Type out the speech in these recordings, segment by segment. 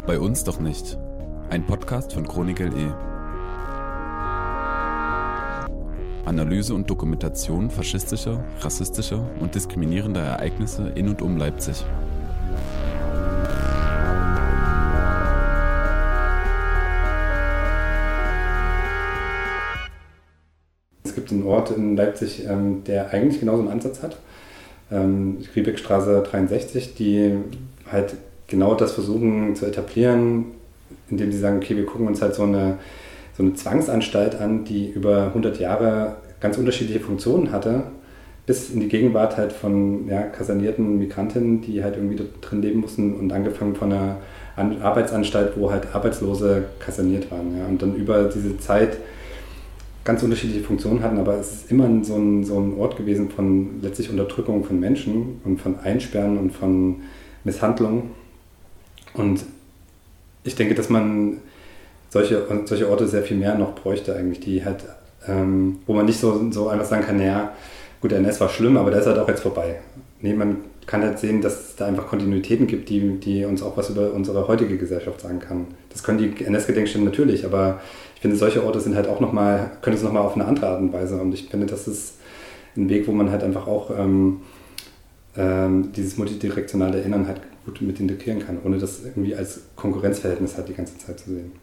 Bei uns doch nicht. Ein Podcast von Chronik LE. Analyse und Dokumentation faschistischer, rassistischer und diskriminierender Ereignisse in und um Leipzig. Es gibt einen Ort in Leipzig, der eigentlich genauso einen Ansatz hat. Riebeckstraße 63, die halt genau das versuchen zu etablieren, indem sie sagen, okay, wir gucken uns halt so eine Zwangsanstalt an, die über 100 Jahre ganz unterschiedliche Funktionen hatte, bis in die Gegenwart halt von kasernierten Migrantinnen, die halt irgendwie drin leben mussten, und angefangen von einer Arbeitsanstalt, wo halt Arbeitslose kaserniert waren. Ja, und dann über diese Zeit ganz unterschiedliche Funktionen hatten, aber es ist immer so ein Ort gewesen von letztlich Unterdrückung von Menschen und von Einsperren und von Misshandlung. Und ich denke, dass man solche Orte sehr viel mehr noch bräuchte eigentlich, die halt, wo man nicht so einfach sagen kann, naja, gut, der NS war schlimm, aber der ist halt auch jetzt vorbei. Nee, man kann halt sehen, dass es da einfach Kontinuitäten gibt, die uns auch was über unsere heutige Gesellschaft sagen kann. Das können die NS-Gedenkstätten natürlich, aber ich finde, solche Orte sind halt auch können es nochmal auf eine andere Art und Weise. Und ich finde, das ist ein Weg, wo man halt einfach auch dieses multidirektionale Erinnern halt gut mit integrieren kann, ohne das irgendwie als Konkurrenzverhältnis halt die ganze Zeit zu sehen.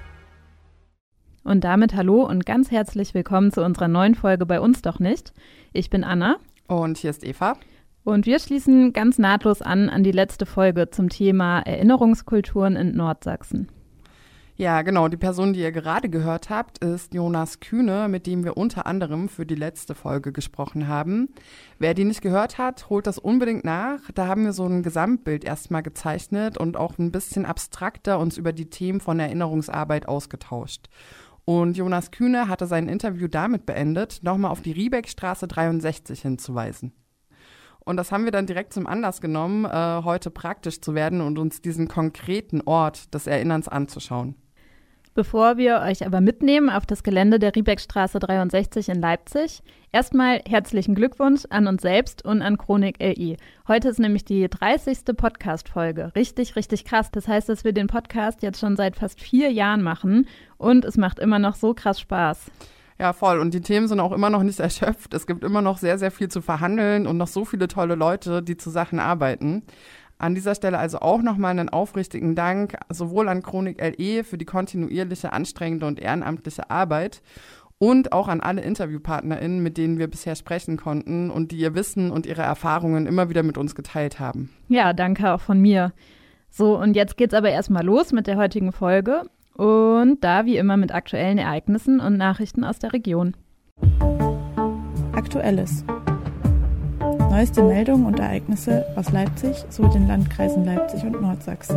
Und damit hallo und ganz herzlich willkommen zu unserer neuen Folge Bei uns doch nicht. Ich bin Anna. Und hier ist Eva. Und wir schließen ganz nahtlos an die letzte Folge zum Thema Erinnerungskulturen in Nordsachsen. Ja, genau. Die Person, die ihr gerade gehört habt, ist Jonas Kühne, mit dem wir unter anderem für die letzte Folge gesprochen haben. Wer die nicht gehört hat, holt das unbedingt nach. Da haben wir so ein Gesamtbild erstmal gezeichnet und auch ein bisschen abstrakter uns über die Themen von Erinnerungsarbeit ausgetauscht. Und Jonas Kühne hatte sein Interview damit beendet, nochmal auf die Riebeckstraße 63 hinzuweisen. Und das haben wir dann direkt zum Anlass genommen, heute praktisch zu werden und uns diesen konkreten Ort des Erinnerns anzuschauen. Bevor wir euch aber mitnehmen auf das Gelände der Riebeckstraße 63 in Leipzig, erstmal herzlichen Glückwunsch an uns selbst und an Chronik LE. Heute ist nämlich die 30. Podcast-Folge. Richtig, richtig krass. Das heißt, dass wir den Podcast jetzt schon seit fast 4 Jahren machen und es macht immer noch so krass Spaß. Ja, voll. Und die Themen sind auch immer noch nicht erschöpft. Es gibt immer noch sehr, sehr viel zu verhandeln und noch so viele tolle Leute, die zu Sachen arbeiten. An dieser Stelle also auch nochmal einen aufrichtigen Dank sowohl an Chronik LE für die kontinuierliche, anstrengende und ehrenamtliche Arbeit und auch an alle InterviewpartnerInnen, mit denen wir bisher sprechen konnten und die ihr Wissen und ihre Erfahrungen immer wieder mit uns geteilt haben. Ja, danke auch von mir. So, und jetzt geht's aber erstmal los mit der heutigen Folge und da wie immer mit aktuellen Ereignissen und Nachrichten aus der Region. Aktuelles. Neueste Meldungen und Ereignisse aus Leipzig sowie den Landkreisen Leipzig und Nordsachsen.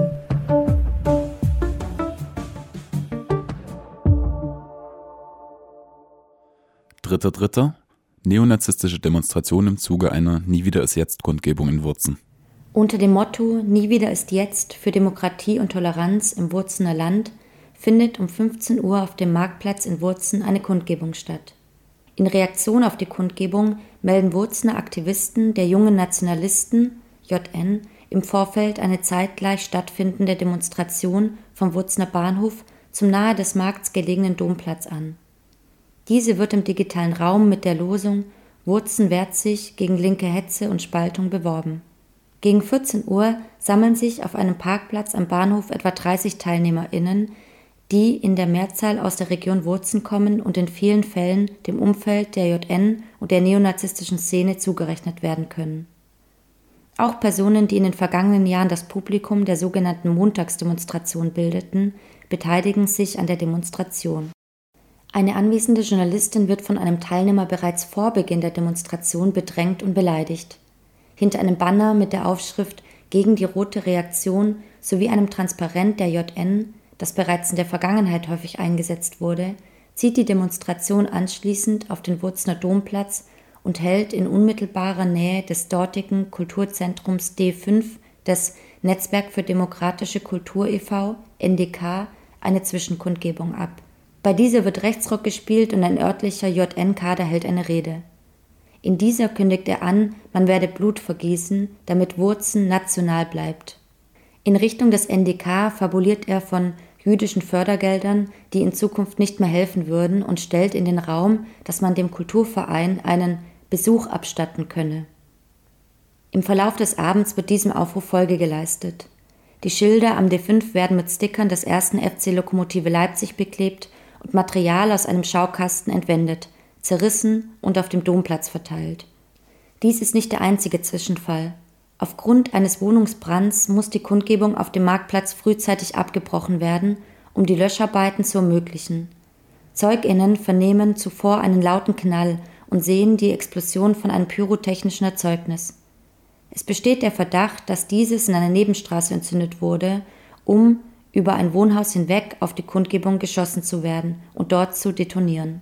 Dritter. Neonazistische Demonstration im Zuge einer Nie wieder ist jetzt Kundgebung in Wurzen. Unter dem Motto Nie wieder ist jetzt für Demokratie und Toleranz im Wurzener Land findet um 15 Uhr auf dem Marktplatz in Wurzen eine Kundgebung statt. In Reaktion auf die Kundgebung melden Wurzener Aktivisten der Jungen Nationalisten, JN, im Vorfeld eine zeitgleich stattfindende Demonstration vom Wurzener Bahnhof zum nahe des Markts gelegenen Domplatz an. Diese wird im digitalen Raum mit der Losung Wurzen wehrt sich gegen linke Hetze und Spaltung beworben. Gegen 14 Uhr sammeln sich auf einem Parkplatz am Bahnhof etwa 30 TeilnehmerInnen, die in der Mehrzahl aus der Region Wurzen kommen und in vielen Fällen dem Umfeld der JN und der neonazistischen Szene zugerechnet werden können. Auch Personen, die in den vergangenen Jahren das Publikum der sogenannten Montagsdemonstration bildeten, beteiligen sich an der Demonstration. Eine anwesende Journalistin wird von einem Teilnehmer bereits vor Beginn der Demonstration bedrängt und beleidigt. Hinter einem Banner mit der Aufschrift »Gegen die rote Reaktion« sowie einem Transparent der JN, das bereits in der Vergangenheit häufig eingesetzt wurde, zieht die Demonstration anschließend auf den Wurzener Domplatz und hält in unmittelbarer Nähe des dortigen Kulturzentrums D5 des Netzwerk für demokratische Kultur e.V., NDK, eine Zwischenkundgebung ab. Bei dieser wird Rechtsrock gespielt und ein örtlicher JN-Kader hält eine Rede. In dieser kündigt er an, man werde Blut vergießen, damit Wurzen national bleibt. In Richtung des NDK fabuliert er von jüdischen Fördergeldern, die in Zukunft nicht mehr helfen würden, und stellt in den Raum, dass man dem Kulturverein einen Besuch abstatten könne. Im Verlauf des Abends wird diesem Aufruf Folge geleistet. Die Schilder am D5 werden mit Stickern des 1. FC Lokomotive Leipzig beklebt und Material aus einem Schaukasten entwendet, zerrissen und auf dem Domplatz verteilt. Dies ist nicht der einzige Zwischenfall. Aufgrund eines Wohnungsbrands muss die Kundgebung auf dem Marktplatz frühzeitig abgebrochen werden, um die Löscharbeiten zu ermöglichen. ZeugInnen vernehmen zuvor einen lauten Knall und sehen die Explosion von einem pyrotechnischen Erzeugnis. Es besteht der Verdacht, dass dieses in einer Nebenstraße entzündet wurde, um über ein Wohnhaus hinweg auf die Kundgebung geschossen zu werden und dort zu detonieren.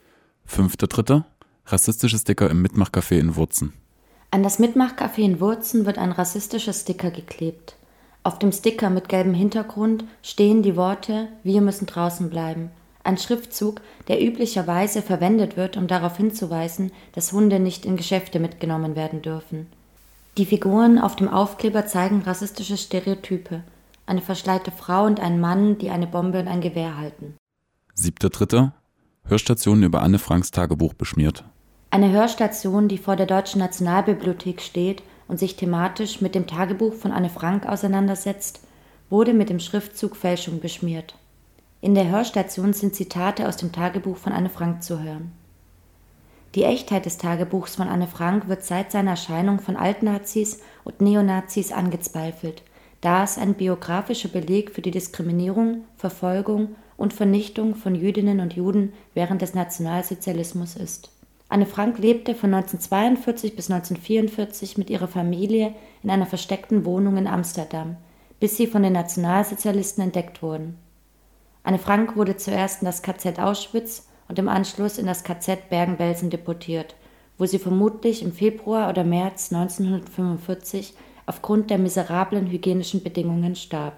5.3. Rassistische Sticker im Mitmachcafé in Wurzen. An das Mitmachcafé in Wurzen wird ein rassistischer Sticker geklebt. Auf dem Sticker mit gelbem Hintergrund stehen die Worte „Wir müssen draußen bleiben“, ein Schriftzug, der üblicherweise verwendet wird, um darauf hinzuweisen, dass Hunde nicht in Geschäfte mitgenommen werden dürfen. Die Figuren auf dem Aufkleber zeigen rassistische Stereotype: eine verschleite Frau und ein Mann, die eine Bombe und ein Gewehr halten. 7.3. Hörstationen über Anne Franks Tagebuch beschmiert. Eine Hörstation, die vor der Deutschen Nationalbibliothek steht und sich thematisch mit dem Tagebuch von Anne Frank auseinandersetzt, wurde mit dem Schriftzug Fälschung beschmiert. In der Hörstation sind Zitate aus dem Tagebuch von Anne Frank zu hören. Die Echtheit des Tagebuchs von Anne Frank wird seit seiner Erscheinung von Altnazis und Neonazis angezweifelt, da es ein biografischer Beleg für die Diskriminierung, Verfolgung und Vernichtung von Jüdinnen und Juden während des Nationalsozialismus ist. Anne Frank lebte von 1942 bis 1944 mit ihrer Familie in einer versteckten Wohnung in Amsterdam, bis sie von den Nationalsozialisten entdeckt wurden. Anne Frank wurde zuerst in das KZ Auschwitz und im Anschluss in das KZ Bergen-Belsen deportiert, wo sie vermutlich im Februar oder März 1945 aufgrund der miserablen hygienischen Bedingungen starb.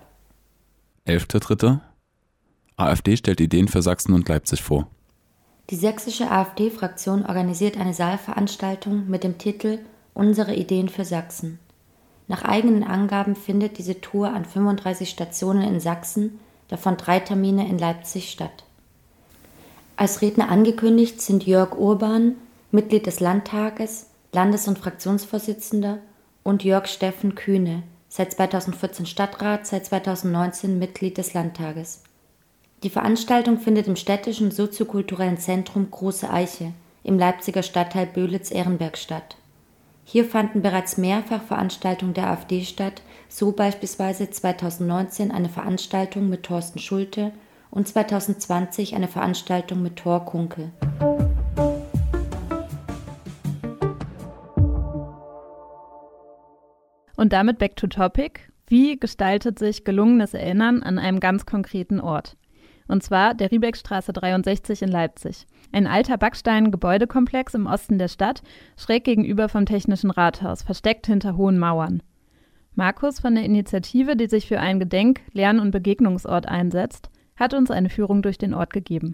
11.3. AfD stellt Ideen für Sachsen und Leipzig vor. Die sächsische AfD-Fraktion organisiert eine Saalveranstaltung mit dem Titel »Unsere Ideen für Sachsen«. Nach eigenen Angaben findet diese Tour an 35 Stationen in Sachsen, davon 3 Termine in Leipzig statt. Als Redner angekündigt sind Jörg Urban, Mitglied des Landtages, Landes- und Fraktionsvorsitzender, und Jörg Steffen Kühne, seit 2014 Stadtrat, seit 2019 Mitglied des Landtages. Die Veranstaltung findet im städtischen soziokulturellen Zentrum Große Eiche im Leipziger Stadtteil Böhlitz-Ehrenberg statt. Hier fanden bereits mehrfach Veranstaltungen der AfD statt, so beispielsweise 2019 eine Veranstaltung mit Thorsten Schulte und 2020 eine Veranstaltung mit Thor Kunkel. Und damit back to topic. Wie gestaltet sich gelungenes Erinnern an einem ganz konkreten Ort? Und zwar der Riebeckstraße 63 in Leipzig. Ein alter Backstein-Gebäudekomplex im Osten der Stadt, schräg gegenüber vom Technischen Rathaus, versteckt hinter hohen Mauern. Markus von der Initiative, die sich für einen Gedenk-, Lern- und Begegnungsort einsetzt, hat uns eine Führung durch den Ort gegeben.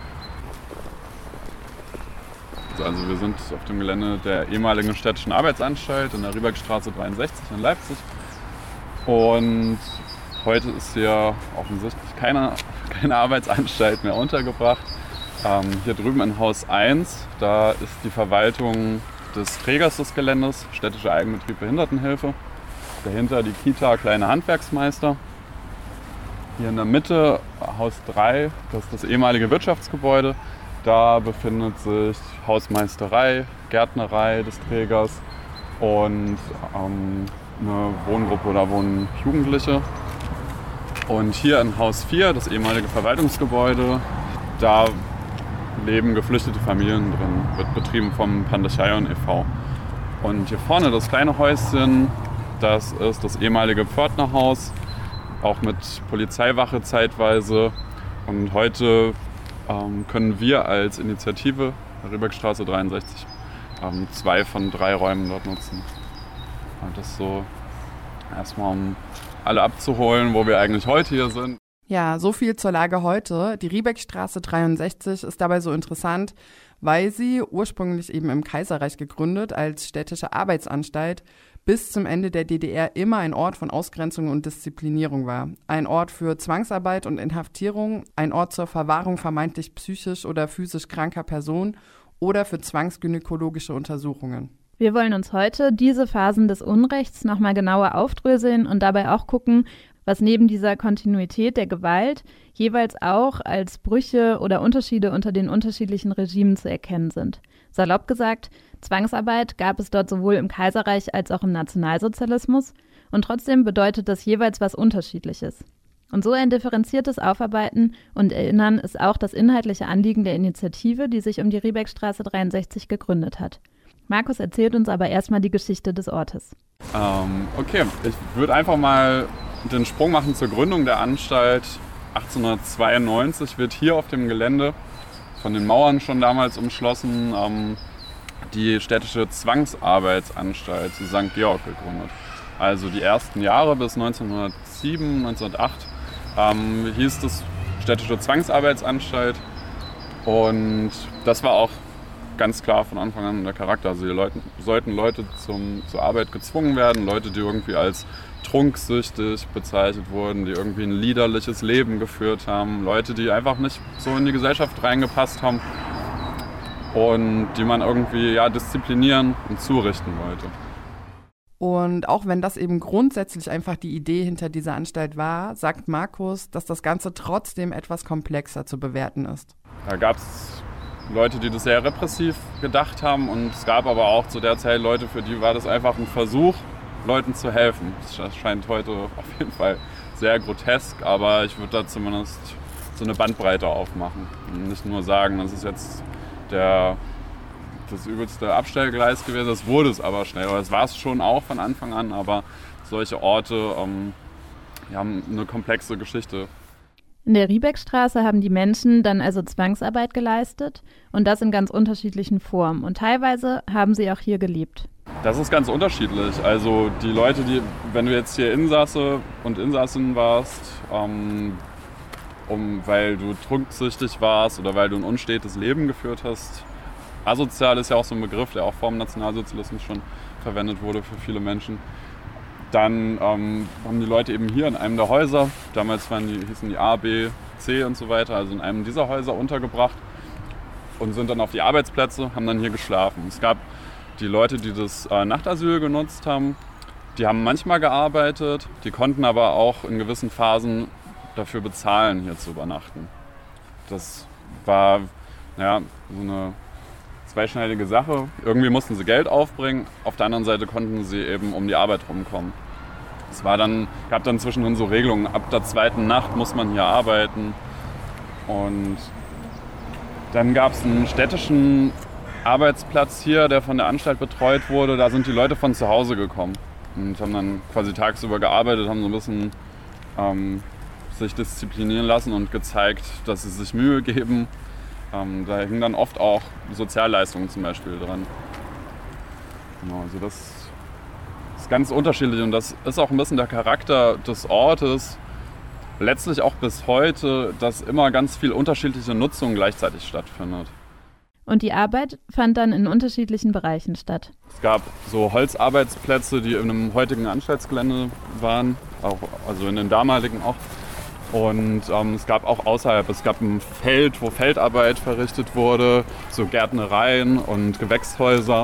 Also wir sind auf dem Gelände der ehemaligen städtischen Arbeitsanstalt in der Riebeckstraße 63 in Leipzig. Und heute ist hier offensichtlich keine Arbeitsanstalt mehr untergebracht. Hier drüben in Haus 1, da ist die Verwaltung des Trägers des Geländes, städtischer Eigenbetrieb Behindertenhilfe. Dahinter die Kita Kleine Handwerksmeister. Hier in der Mitte Haus 3, das ist das ehemalige Wirtschaftsgebäude. Da befindet sich Hausmeisterei, Gärtnerei des Trägers und eine Wohngruppe, da wohnen Jugendliche. Und hier in Haus 4, das ehemalige Verwaltungsgebäude, da leben geflüchtete Familien drin, wird betrieben vom Pandechaion e.V. Und hier vorne das kleine Häuschen, das ist das ehemalige Pförtnerhaus, auch mit Polizeiwache zeitweise. Und heute können wir als Initiative der Riebeckstraße 63 2 von 3 Räumen dort nutzen. Und das so erstmal, um alle abzuholen, wo wir eigentlich heute hier sind. Ja, so viel zur Lage heute. Die Riebeckstraße 63 ist dabei so interessant, weil sie ursprünglich eben im Kaiserreich gegründet als städtische Arbeitsanstalt bis zum Ende der DDR immer ein Ort von Ausgrenzung und Disziplinierung war. Ein Ort für Zwangsarbeit und Inhaftierung, ein Ort zur Verwahrung vermeintlich psychisch oder physisch kranker Personen oder für zwangsgynäkologische Untersuchungen. Wir wollen uns heute diese Phasen des Unrechts nochmal genauer aufdröseln und dabei auch gucken, was neben dieser Kontinuität der Gewalt jeweils auch als Brüche oder Unterschiede unter den unterschiedlichen Regimen zu erkennen sind. Salopp gesagt, Zwangsarbeit gab es dort sowohl im Kaiserreich als auch im Nationalsozialismus und trotzdem bedeutet das jeweils was Unterschiedliches. Und so ein differenziertes Aufarbeiten und Erinnern ist auch das inhaltliche Anliegen der Initiative, die sich um die Riebeckstraße 63 gegründet hat. Markus erzählt uns aber erstmal die Geschichte des Ortes. Okay, ich würde einfach mal den Sprung machen zur Gründung der Anstalt. 1892 wird hier auf dem Gelände, von den Mauern schon damals umschlossen, die städtische Zwangsarbeitsanstalt zu St. Georg gegründet. Also die ersten Jahre bis 1907, 1908 hieß es städtische Zwangsarbeitsanstalt und das war auch ganz klar von Anfang an der Charakter. Also hier sollten Leute zur Arbeit gezwungen werden, Leute, die irgendwie als trunksüchtig bezeichnet wurden, die irgendwie ein liederliches Leben geführt haben, Leute, die einfach nicht so in die Gesellschaft reingepasst haben und die man irgendwie disziplinieren und zurichten wollte. Und auch wenn das eben grundsätzlich einfach die Idee hinter dieser Anstalt war, sagt Markus, dass das Ganze trotzdem etwas komplexer zu bewerten ist. Da gab es Leute, die das sehr repressiv gedacht haben und es gab aber auch zu der Zeit Leute, für die war das einfach ein Versuch, Leuten zu helfen. Das scheint heute auf jeden Fall sehr grotesk, aber ich würde da zumindest so eine Bandbreite aufmachen und nicht nur sagen, das ist jetzt das übelste Abstellgleis gewesen, das wurde es aber schnell. Das war es schon auch von Anfang an, aber solche Orte haben eine komplexe Geschichte. In der Riebeckstraße haben die Menschen dann also Zwangsarbeit geleistet und das in ganz unterschiedlichen Formen. Und teilweise haben sie auch hier gelebt. Das ist ganz unterschiedlich. Also die Leute, wenn du jetzt hier Insasse und Insassin warst, weil du trunksüchtig warst oder weil du ein unstetes Leben geführt hast. Asozial ist ja auch so ein Begriff, der auch vor dem Nationalsozialismus schon verwendet wurde für viele Menschen. Dann haben die Leute eben hier in einem der Häuser, damals hießen die A, B, C und so weiter, also in einem dieser Häuser untergebracht und sind dann auf die Arbeitsplätze, haben dann hier geschlafen. Es gab die Leute, die das Nachtasyl genutzt haben, die haben manchmal gearbeitet, die konnten aber auch in gewissen Phasen dafür bezahlen, hier zu übernachten. Das war so eine zweischneidige Sache. Irgendwie mussten sie Geld aufbringen, auf der anderen Seite konnten sie eben um die Arbeit rumkommen. Es gab dann zwischendrin so Regelungen, ab der zweiten Nacht muss man hier arbeiten. Und dann gab es einen städtischen Arbeitsplatz hier, der von der Anstalt betreut wurde. Da sind die Leute von zu Hause gekommen und haben dann quasi tagsüber gearbeitet, haben so ein bisschen sich disziplinieren lassen und gezeigt, dass sie sich Mühe geben. Da hängen dann oft auch Sozialleistungen zum Beispiel dran. Genau, also das ist ganz unterschiedlich und das ist auch ein bisschen der Charakter des Ortes. Letztlich auch bis heute, dass immer ganz viel unterschiedliche Nutzung gleichzeitig stattfindet. Und die Arbeit fand dann in unterschiedlichen Bereichen statt. Es gab so Holzarbeitsplätze, die in einem heutigen Anstaltsgelände waren, also in den damaligen auch. Und es gab auch außerhalb, es gab ein Feld, wo Feldarbeit verrichtet wurde, so Gärtnereien und Gewächshäuser.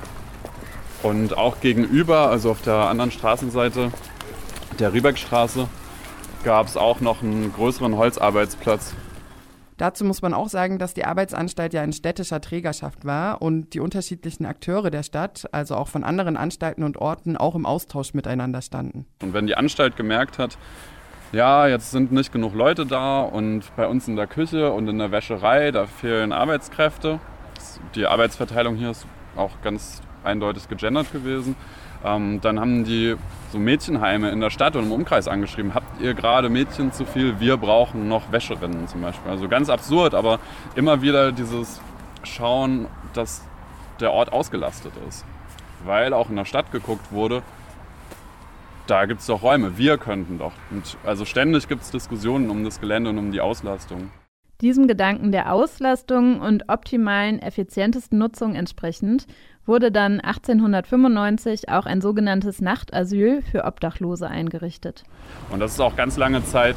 Und auch gegenüber, also auf der anderen Straßenseite der Riebeckstraße, gab es auch noch einen größeren Holzarbeitsplatz. Dazu muss man auch sagen, dass die Arbeitsanstalt ja in städtischer Trägerschaft war und die unterschiedlichen Akteure der Stadt, also auch von anderen Anstalten und Orten, auch im Austausch miteinander standen. Und wenn die Anstalt gemerkt hat, ja, jetzt sind nicht genug Leute da und bei uns in der Küche und in der Wäscherei, da fehlen Arbeitskräfte. Die Arbeitsverteilung hier ist auch ganz eindeutig gegendert gewesen. Dann haben die so Mädchenheime in der Stadt und im Umkreis angeschrieben, habt ihr gerade Mädchen zu viel, wir brauchen noch Wäscherinnen zum Beispiel. Also ganz absurd, aber immer wieder dieses Schauen, dass der Ort ausgelastet ist. Weil auch in der Stadt geguckt wurde, da gibt es doch Räume, wir könnten doch. Und also ständig gibt es Diskussionen um das Gelände und um die Auslastung. Diesem Gedanken der Auslastung und optimalen, effizientesten Nutzung entsprechend wurde dann 1895 auch ein sogenanntes Nachtasyl für Obdachlose eingerichtet. Und das ist auch ganz lange Zeit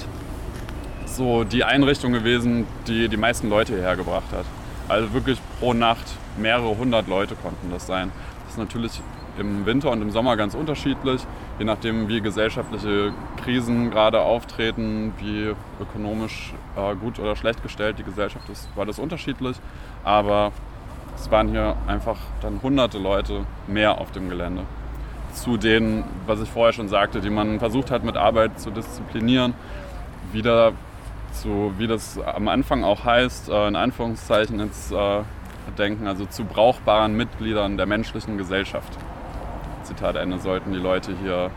so die Einrichtung gewesen, die die meisten Leute hierher gebracht hat. Also wirklich pro Nacht mehrere hundert Leute konnten das sein. Das ist natürlich im Winter und im Sommer ganz unterschiedlich, je nachdem wie gesellschaftliche Krisen gerade auftreten, wie ökonomisch gut oder schlecht gestellt die Gesellschaft ist, war das unterschiedlich. Aber es waren hier einfach dann hunderte Leute mehr auf dem Gelände. Zu denen, was ich vorher schon sagte, die man versucht hat mit Arbeit zu disziplinieren, wieder zu, wie das am Anfang auch heißt, in Anführungszeichen ins Denken, also zu brauchbaren Mitgliedern der menschlichen Gesellschaft. Zitat Ende, sollten die Leute hier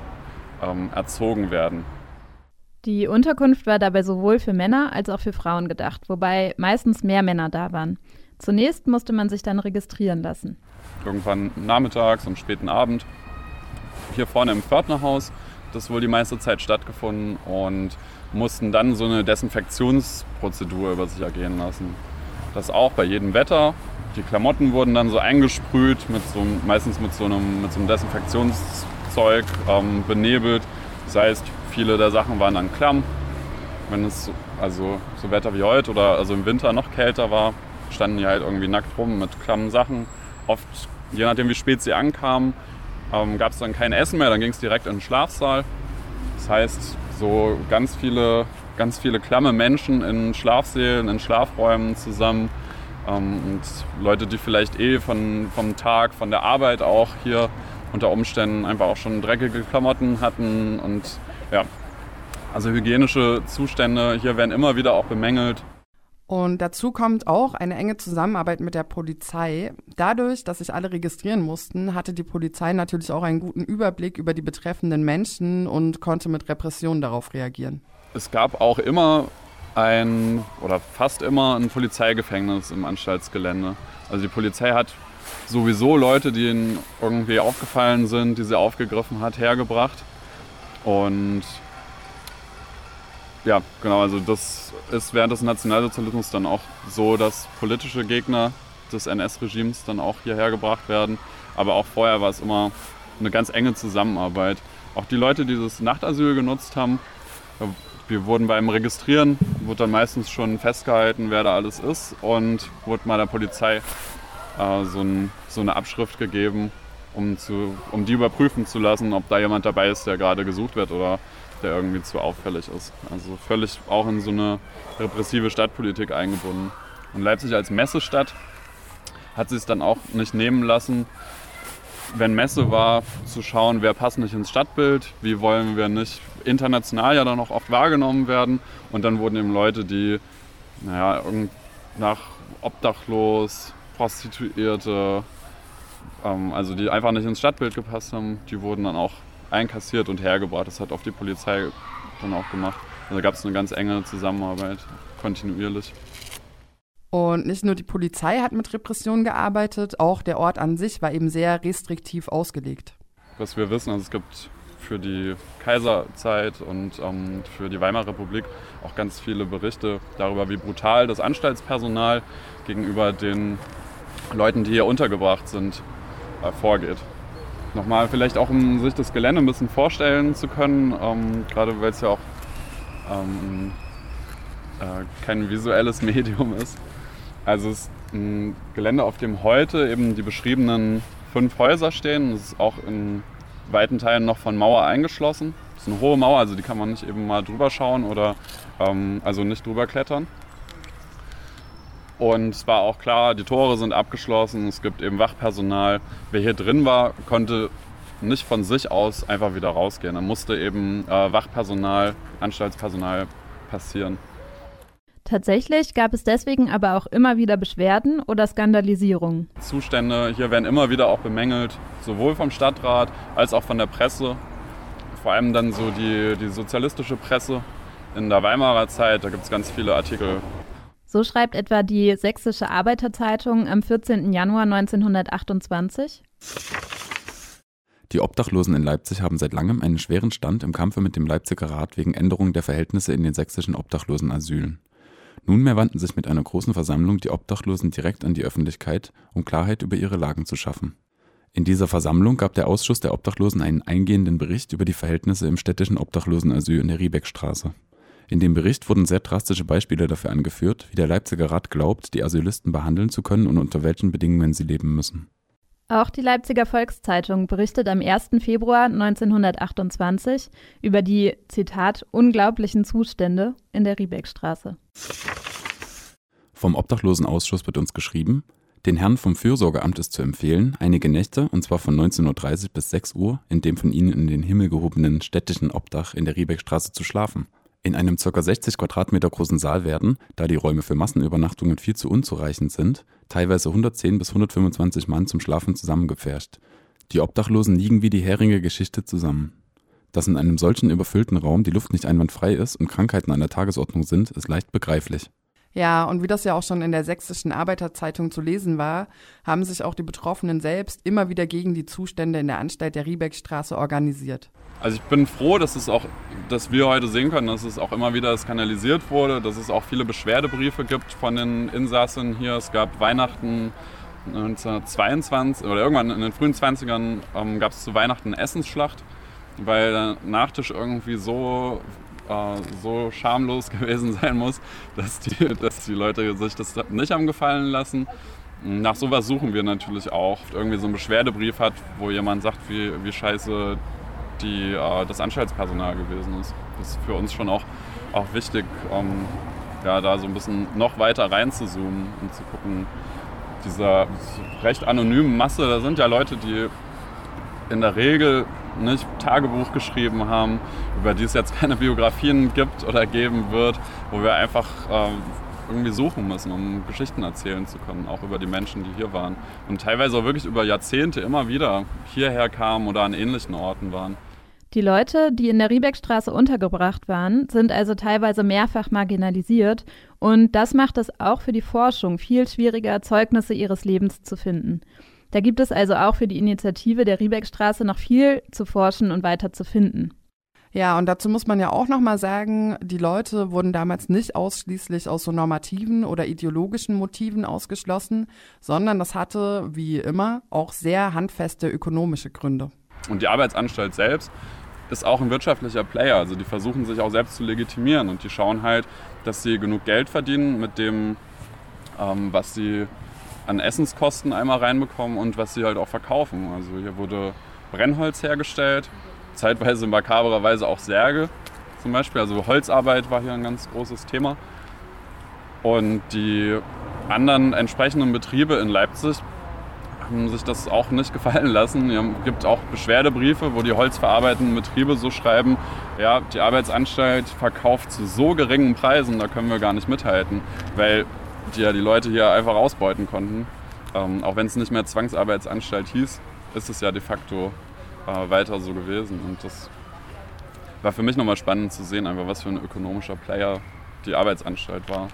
erzogen werden. Die Unterkunft war dabei sowohl für Männer als auch für Frauen gedacht, wobei meistens mehr Männer da waren. Zunächst musste man sich dann registrieren lassen. Irgendwann nachmittags, am späten Abend, hier vorne im Pförtnerhaus, das wohl die meiste Zeit stattgefunden und mussten dann so eine Desinfektionsprozedur über sich ergehen lassen. Das auch bei jedem Wetter. Die Klamotten wurden dann so eingesprüht, meistens mit so einem Desinfektionszeug benebelt. Das heißt, viele der Sachen waren dann klamm. Wenn es also so Wetter wie heute oder also im Winter noch kälter war, standen die halt irgendwie nackt rum mit klammen Sachen. Oft, je nachdem wie spät sie ankamen, gab es dann kein Essen mehr, dann ging es direkt in den Schlafsaal. Das heißt, so ganz viele klamme Menschen in Schlafsälen, in Schlafräumen zusammen. Und Leute, die vielleicht vom Tag, von der Arbeit auch hier unter Umständen einfach auch schon dreckige Klamotten hatten. Und ja, also hygienische Zustände hier werden immer wieder auch bemängelt. Und dazu kommt auch eine enge Zusammenarbeit mit der Polizei. Dadurch, dass sich alle registrieren mussten, hatte die Polizei natürlich auch einen guten Überblick über die betreffenden Menschen und konnte mit Repressionen darauf reagieren. Es gab auch immer fast immer ein Polizeigefängnis im Anstaltsgelände. Also die Polizei hat sowieso Leute, die ihnen irgendwie aufgefallen sind, die sie aufgegriffen hat, hergebracht. Und ja, genau, also das ist während des Nationalsozialismus dann auch so, dass politische Gegner des NS-Regimes dann auch hierher gebracht werden. Aber auch vorher war es immer eine ganz enge Zusammenarbeit. Auch die Leute, die das Nachtasyl genutzt haben, wir wurden beim Registrieren, wurde dann meistens schon festgehalten, wer da alles ist, und wurde mal der Polizei so eine Abschrift gegeben, um die überprüfen zu lassen, ob da jemand dabei ist, der gerade gesucht wird oder der irgendwie zu auffällig ist. Also völlig auch in so eine repressive Stadtpolitik eingebunden. Und Leipzig als Messestadt hat sich es dann auch nicht nehmen lassen, wenn Messe war, zu schauen, wer passt nicht ins Stadtbild, wie wollen wir nicht international ja dann auch oft wahrgenommen werden. Und dann wurden eben Leute, die nach obdachlos, Prostituierte, also die einfach nicht ins Stadtbild gepasst haben, die wurden dann auch einkassiert und hergebracht. Das hat auch die Polizei dann auch gemacht. Also gab es eine ganz enge Zusammenarbeit, kontinuierlich. Und nicht nur die Polizei hat mit Repressionen gearbeitet, auch der Ort an sich war eben sehr restriktiv ausgelegt. Was wir wissen, also es gibt für die Kaiserzeit und für die Weimarer Republik auch ganz viele Berichte darüber, wie brutal das Anstaltspersonal gegenüber den Leuten, die hier untergebracht sind, vorgeht. Nochmal vielleicht auch, um sich das Gelände ein bisschen vorstellen zu können, gerade weil es ja auch kein visuelles Medium ist. Also es ist ein Gelände, auf dem heute eben die beschriebenen 5 Häuser stehen. Das ist auch in weiten Teilen noch von Mauer eingeschlossen. Das ist eine hohe Mauer, also die kann man nicht eben mal drüber schauen oder also nicht drüber klettern. Und es war auch klar, die Tore sind abgeschlossen, es gibt eben Wachpersonal. Wer hier drin war, konnte nicht von sich aus einfach wieder rausgehen. Da musste eben Wachpersonal, Anstaltspersonal passieren. Tatsächlich gab es deswegen aber auch immer wieder Beschwerden oder Skandalisierungen. Zustände hier werden immer wieder auch bemängelt, sowohl vom Stadtrat als auch von der Presse. Vor allem dann so die sozialistische Presse in der Weimarer Zeit, da gibt es ganz viele Artikel. So schreibt etwa die Sächsische Arbeiterzeitung am 14. Januar 1928. Die Obdachlosen in Leipzig haben seit langem einen schweren Stand im Kampfe mit dem Leipziger Rat wegen Änderung der Verhältnisse in den sächsischen Obdachlosenasylen. Nunmehr wandten sich mit einer großen Versammlung die Obdachlosen direkt an die Öffentlichkeit, um Klarheit über ihre Lagen zu schaffen. In dieser Versammlung gab der Ausschuss der Obdachlosen einen eingehenden Bericht über die Verhältnisse im städtischen Obdachlosenasyl in der Riebeckstraße. In dem Bericht wurden sehr drastische Beispiele dafür angeführt, wie der Leipziger Rat glaubt, die Asylisten behandeln zu können und unter welchen Bedingungen sie leben müssen. Auch die Leipziger Volkszeitung berichtet am 1. Februar 1928 über die, Zitat, unglaublichen Zustände in der Riebeckstraße. Vom Obdachlosenausschuss wird uns geschrieben, den Herren vom Fürsorgeamt ist zu empfehlen, einige Nächte, und zwar von 19.30 Uhr bis 6 Uhr, in dem von ihnen in den Himmel gehobenen städtischen Obdach in der Riebeckstraße zu schlafen. In einem ca. 60 Quadratmeter großen Saal werden, da die Räume für Massenübernachtungen viel zu unzureichend sind, teilweise 110 bis 125 Mann zum Schlafen zusammengepfercht. Die Obdachlosen liegen wie die Heringe geschichtet zusammen. Dass in einem solchen überfüllten Raum die Luft nicht einwandfrei ist und Krankheiten an der Tagesordnung sind, ist leicht begreiflich. Ja, und wie das ja auch schon in der Sächsischen Arbeiterzeitung zu lesen war, haben sich auch die Betroffenen selbst immer wieder gegen die Zustände in der Anstalt der Riebeckstraße organisiert. Also ich bin froh, dass wir heute sehen können, dass es auch immer wieder skandalisiert wurde, dass es auch viele Beschwerdebriefe gibt von den Insassen hier. Es gab Weihnachten 1922 oder irgendwann in den frühen 20ern gab es zu Weihnachten eine Essensschlacht, weil der Nachtisch irgendwie so schamlos gewesen sein muss, dass die Leute sich das nicht haben gefallen lassen. Nach sowas suchen wir natürlich auch. Irgendwie so einen Beschwerdebrief hat, wo jemand sagt, wie scheiße das Anstaltspersonal gewesen ist. Das ist für uns schon auch wichtig, da so ein bisschen noch weiter reinzuzoomen und zu gucken, dieser recht anonymen Masse, da sind ja Leute, die in der Regel nicht Tagebuch geschrieben haben, über die es jetzt keine Biografien gibt oder geben wird, wo wir einfach irgendwie suchen müssen, um Geschichten erzählen zu können, auch über die Menschen, die hier waren. Und teilweise auch wirklich über Jahrzehnte immer wieder hierher kamen oder an ähnlichen Orten waren. Die Leute, die in der Riebeckstraße untergebracht waren, sind also teilweise mehrfach marginalisiert und das macht es auch für die Forschung viel schwieriger, Zeugnisse ihres Lebens zu finden. Da gibt es also auch für die Initiative der Riebeckstraße noch viel zu forschen und weiter zu finden. Ja, und dazu muss man ja auch nochmal sagen, die Leute wurden damals nicht ausschließlich aus so normativen oder ideologischen Motiven ausgeschlossen, sondern das hatte, wie immer, auch sehr handfeste ökonomische Gründe. Und die Arbeitsanstalt selbst ist auch ein wirtschaftlicher Player, also die versuchen sich auch selbst zu legitimieren und die schauen halt, dass sie genug Geld verdienen mit dem, was sie an Essenskosten einmal reinbekommen und was sie halt auch verkaufen. Also hier wurde Brennholz hergestellt, zeitweise makabererweise auch Särge zum Beispiel. Also Holzarbeit war hier ein ganz großes Thema. Und die anderen entsprechenden Betriebe in Leipzig haben sich das auch nicht gefallen lassen. Es gibt auch Beschwerdebriefe, wo die holzverarbeitenden Betriebe so schreiben, ja, die Arbeitsanstalt verkauft zu so geringen Preisen, da können wir gar nicht mithalten, weil die Leute hier einfach ausbeuten konnten. Auch wenn es nicht mehr Zwangsarbeitsanstalt hieß, ist es ja de facto weiter so gewesen. Und das war für mich nochmal spannend zu sehen, einfach was für ein ökonomischer Player die Arbeitsanstalt war.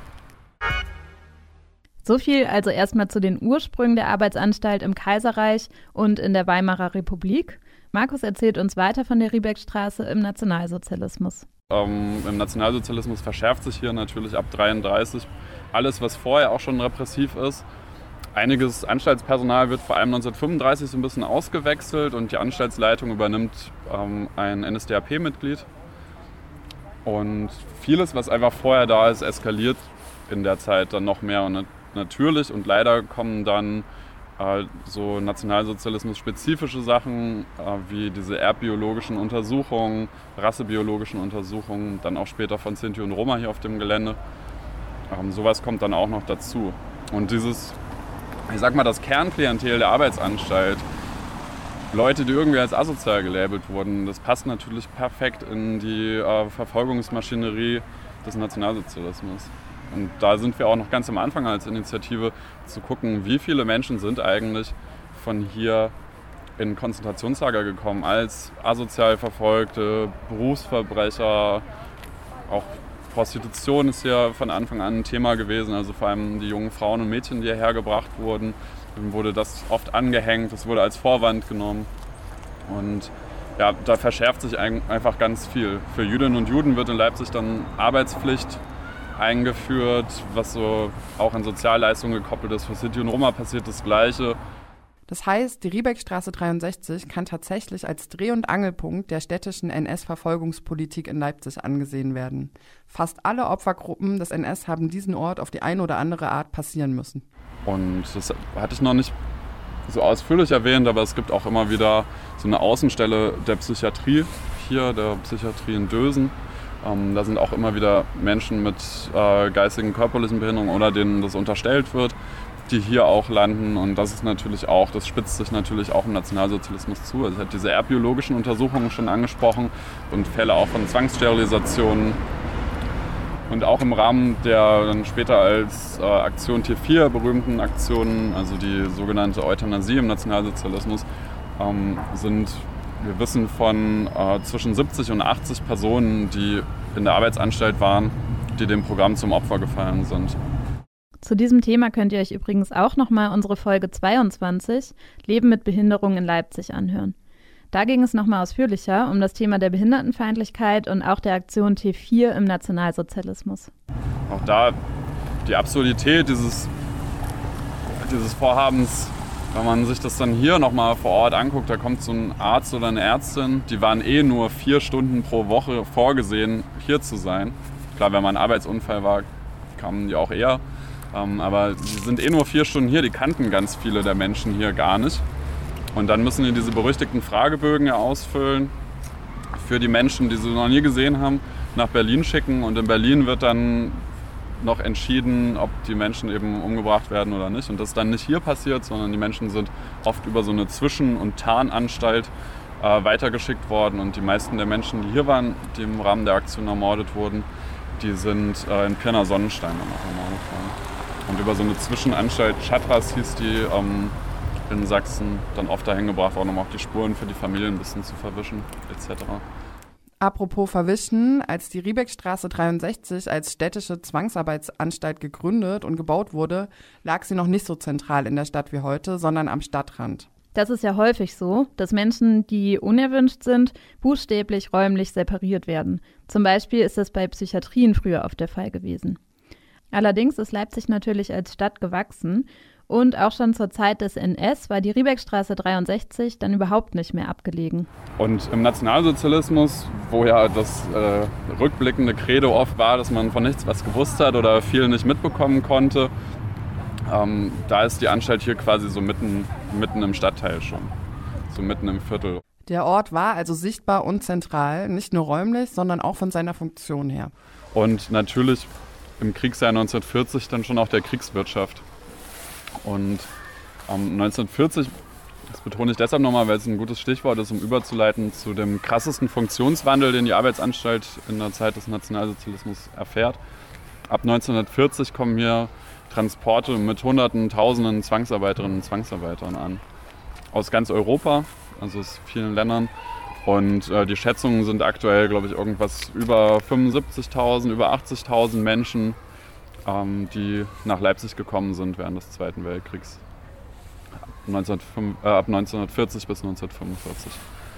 So viel also erstmal zu den Ursprüngen der Arbeitsanstalt im Kaiserreich und in der Weimarer Republik. Markus erzählt uns weiter von der Riebeckstraße im Nationalsozialismus. Im Nationalsozialismus verschärft sich hier natürlich ab 1933 alles, was vorher auch schon repressiv ist. Einiges Anstaltspersonal wird vor allem 1935 so ein bisschen ausgewechselt und die Anstaltsleitung übernimmt ein NSDAP-Mitglied. Und vieles, was einfach vorher da ist, eskaliert in der Zeit dann noch mehr. Und natürlich und leider kommen dann so nationalsozialismus-spezifische Sachen wie diese erbbiologischen Untersuchungen, rassebiologischen Untersuchungen, dann auch später von Sinti und Roma hier auf dem Gelände. Sowas kommt dann auch noch dazu. Und dieses, ich sag mal, das Kernklientel der Arbeitsanstalt, Leute, die irgendwie als asozial gelabelt wurden, das passt natürlich perfekt in die Verfolgungsmaschinerie des Nationalsozialismus. Und da sind wir auch noch ganz am Anfang als Initiative zu gucken, wie viele Menschen sind eigentlich von hier in Konzentrationslager gekommen als asozial Verfolgte, Berufsverbrecher, auch Prostitution ist ja von Anfang an ein Thema gewesen, also vor allem die jungen Frauen und Mädchen, die hierher gebracht wurden, dann wurde das oft angehängt, das wurde als Vorwand genommen und ja, da verschärft sich einfach ganz viel. Für Jüdinnen und Juden wird in Leipzig dann Arbeitspflicht eingeführt, was so auch an Sozialleistungen gekoppelt ist. Für Sinti und Roma passiert das Gleiche. Das heißt, die Riebeckstraße 63 kann tatsächlich als Dreh- und Angelpunkt der städtischen NS-Verfolgungspolitik in Leipzig angesehen werden. Fast alle Opfergruppen des NS haben diesen Ort auf die eine oder andere Art passieren müssen. Und das hatte ich noch nicht so ausführlich erwähnt, aber es gibt auch immer wieder so eine Außenstelle der Psychiatrie hier, der Psychiatrie in Dösen. Da sind auch immer wieder Menschen mit geistigen, körperlichen Behinderungen oder denen das unterstellt wird, die hier auch landen. Und das ist natürlich auch, das spitzt sich natürlich auch im Nationalsozialismus zu. Also ich habe diese erbbiologischen Untersuchungen schon angesprochen und Fälle auch von Zwangssterilisationen. Und auch im Rahmen der dann später als Aktion T4 berühmten Aktionen, also die sogenannte Euthanasie im Nationalsozialismus, sind, wir wissen von zwischen 70 und 80 Personen, die in der Arbeitsanstalt waren, die dem Programm zum Opfer gefallen sind. Zu diesem Thema könnt ihr euch übrigens auch nochmal unsere Folge 22, Leben mit Behinderung in Leipzig, anhören. Da ging es nochmal ausführlicher um das Thema der Behindertenfeindlichkeit und auch der Aktion T4 im Nationalsozialismus. Auch da die Absurdität dieses Vorhabens, wenn man sich das dann hier nochmal vor Ort anguckt, da kommt so ein Arzt oder eine Ärztin, die waren nur 4 Stunden pro Woche vorgesehen, hier zu sein. Klar, wenn man ein Arbeitsunfall war, kamen die auch eher. Aber die sind nur 4 Stunden hier, die kannten ganz viele der Menschen hier gar nicht. Und dann müssen die diese berüchtigten Fragebögen ausfüllen für die Menschen, die sie noch nie gesehen haben, nach Berlin schicken. Und in Berlin wird dann noch entschieden, ob die Menschen eben umgebracht werden oder nicht. Und das ist dann nicht hier passiert, sondern die Menschen sind oft über so eine Zwischen- und Tarnanstalt weitergeschickt worden. Und die meisten der Menschen, die hier waren, die im Rahmen der Aktion ermordet wurden, die sind in Pirna Sonnenstein dann auch ermordet worden. Und über so eine Zwischenanstalt, Chatras hieß die, in Sachsen, dann oft dahin gebracht, auch nochmal auf die Spuren für die Familie ein bisschen zu verwischen, etc. Apropos verwischen, als die Riebeckstraße 63 als städtische Zwangsarbeitsanstalt gegründet und gebaut wurde, lag sie noch nicht so zentral in der Stadt wie heute, sondern am Stadtrand. Das ist ja häufig so, dass Menschen, die unerwünscht sind, buchstäblich räumlich separiert werden. Zum Beispiel ist das bei Psychiatrien früher oft der Fall gewesen. Allerdings ist Leipzig natürlich als Stadt gewachsen und auch schon zur Zeit des NS war die Riebeckstraße 63 dann überhaupt nicht mehr abgelegen. Und im Nationalsozialismus, wo ja das rückblickende Credo oft war, dass man von nichts was gewusst hat oder viel nicht mitbekommen konnte, da ist die Anstalt hier quasi so mitten im Stadtteil schon, so mitten im Viertel. Der Ort war also sichtbar und zentral, nicht nur räumlich, sondern auch von seiner Funktion her. Und natürlich im Kriegsjahr 1940 dann schon auch der Kriegswirtschaft. Und 1940, das betone ich deshalb nochmal, weil es ein gutes Stichwort ist, um überzuleiten zu dem krassesten Funktionswandel, den die Arbeitsanstalt in der Zeit des Nationalsozialismus erfährt. Ab 1940 kommen hier Transporte mit Hunderten, Tausenden Zwangsarbeiterinnen und Zwangsarbeitern an. Aus ganz Europa, also aus vielen Ländern. Und die Schätzungen sind aktuell, glaube ich, irgendwas über 75.000, über 80.000 Menschen, die nach Leipzig gekommen sind während des Zweiten Weltkriegs. Ab 1940 bis 1945.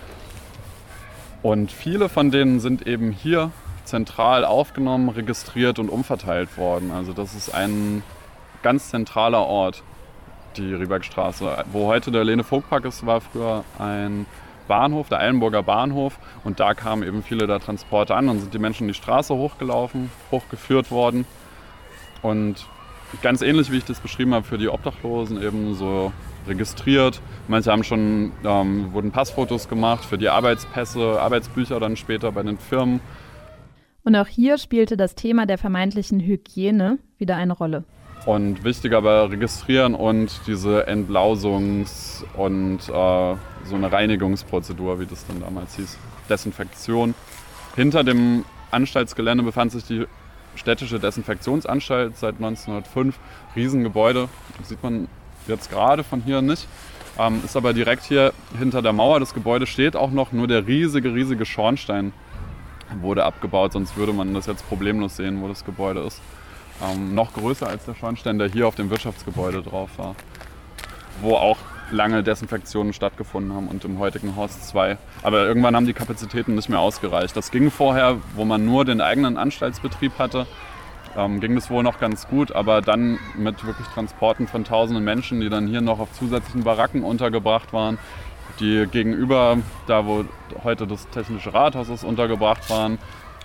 Und viele von denen sind eben hier zentral aufgenommen, registriert und umverteilt worden. Also das ist ein ganz zentraler Ort, die Riebeckstraße. Wo heute der Lene-Vogt-Park ist, war früher ein Bahnhof, der Eilenburger Bahnhof. Und da kamen eben viele der Transporte an. Dann sind die Menschen die Straße hochgeführt worden. Und ganz ähnlich, wie ich das beschrieben habe, für die Obdachlosen eben so registriert. Manche haben schon, wurden Passfotos gemacht für die Arbeitspässe, Arbeitsbücher dann später bei den Firmen. Und auch hier spielte das Thema der vermeintlichen Hygiene wieder eine Rolle. Und wichtiger war Registrieren und diese Entlausungs- und so eine Reinigungsprozedur, wie das dann damals hieß. Desinfektion. Hinter dem Anstaltsgelände befand sich die städtische Desinfektionsanstalt seit 1905. Riesengebäude, das sieht man jetzt gerade von hier nicht. Ist aber direkt hier hinter der Mauer. Das Gebäude steht auch noch, nur der riesige Schornstein wurde abgebaut, sonst würde man das jetzt problemlos sehen, wo das Gebäude ist. Noch größer als der Schornstein, der hier auf dem Wirtschaftsgebäude drauf war, wo auch lange Desinfektionen stattgefunden haben und im heutigen Horst 2. Aber irgendwann haben die Kapazitäten nicht mehr ausgereicht. Das ging vorher, wo man nur den eigenen Anstaltsbetrieb hatte, ging das wohl noch ganz gut, aber dann mit wirklich Transporten von tausenden Menschen, die dann hier noch auf zusätzlichen Baracken untergebracht waren, die gegenüber, da wo heute das Technische Rathaus ist, untergebracht waren,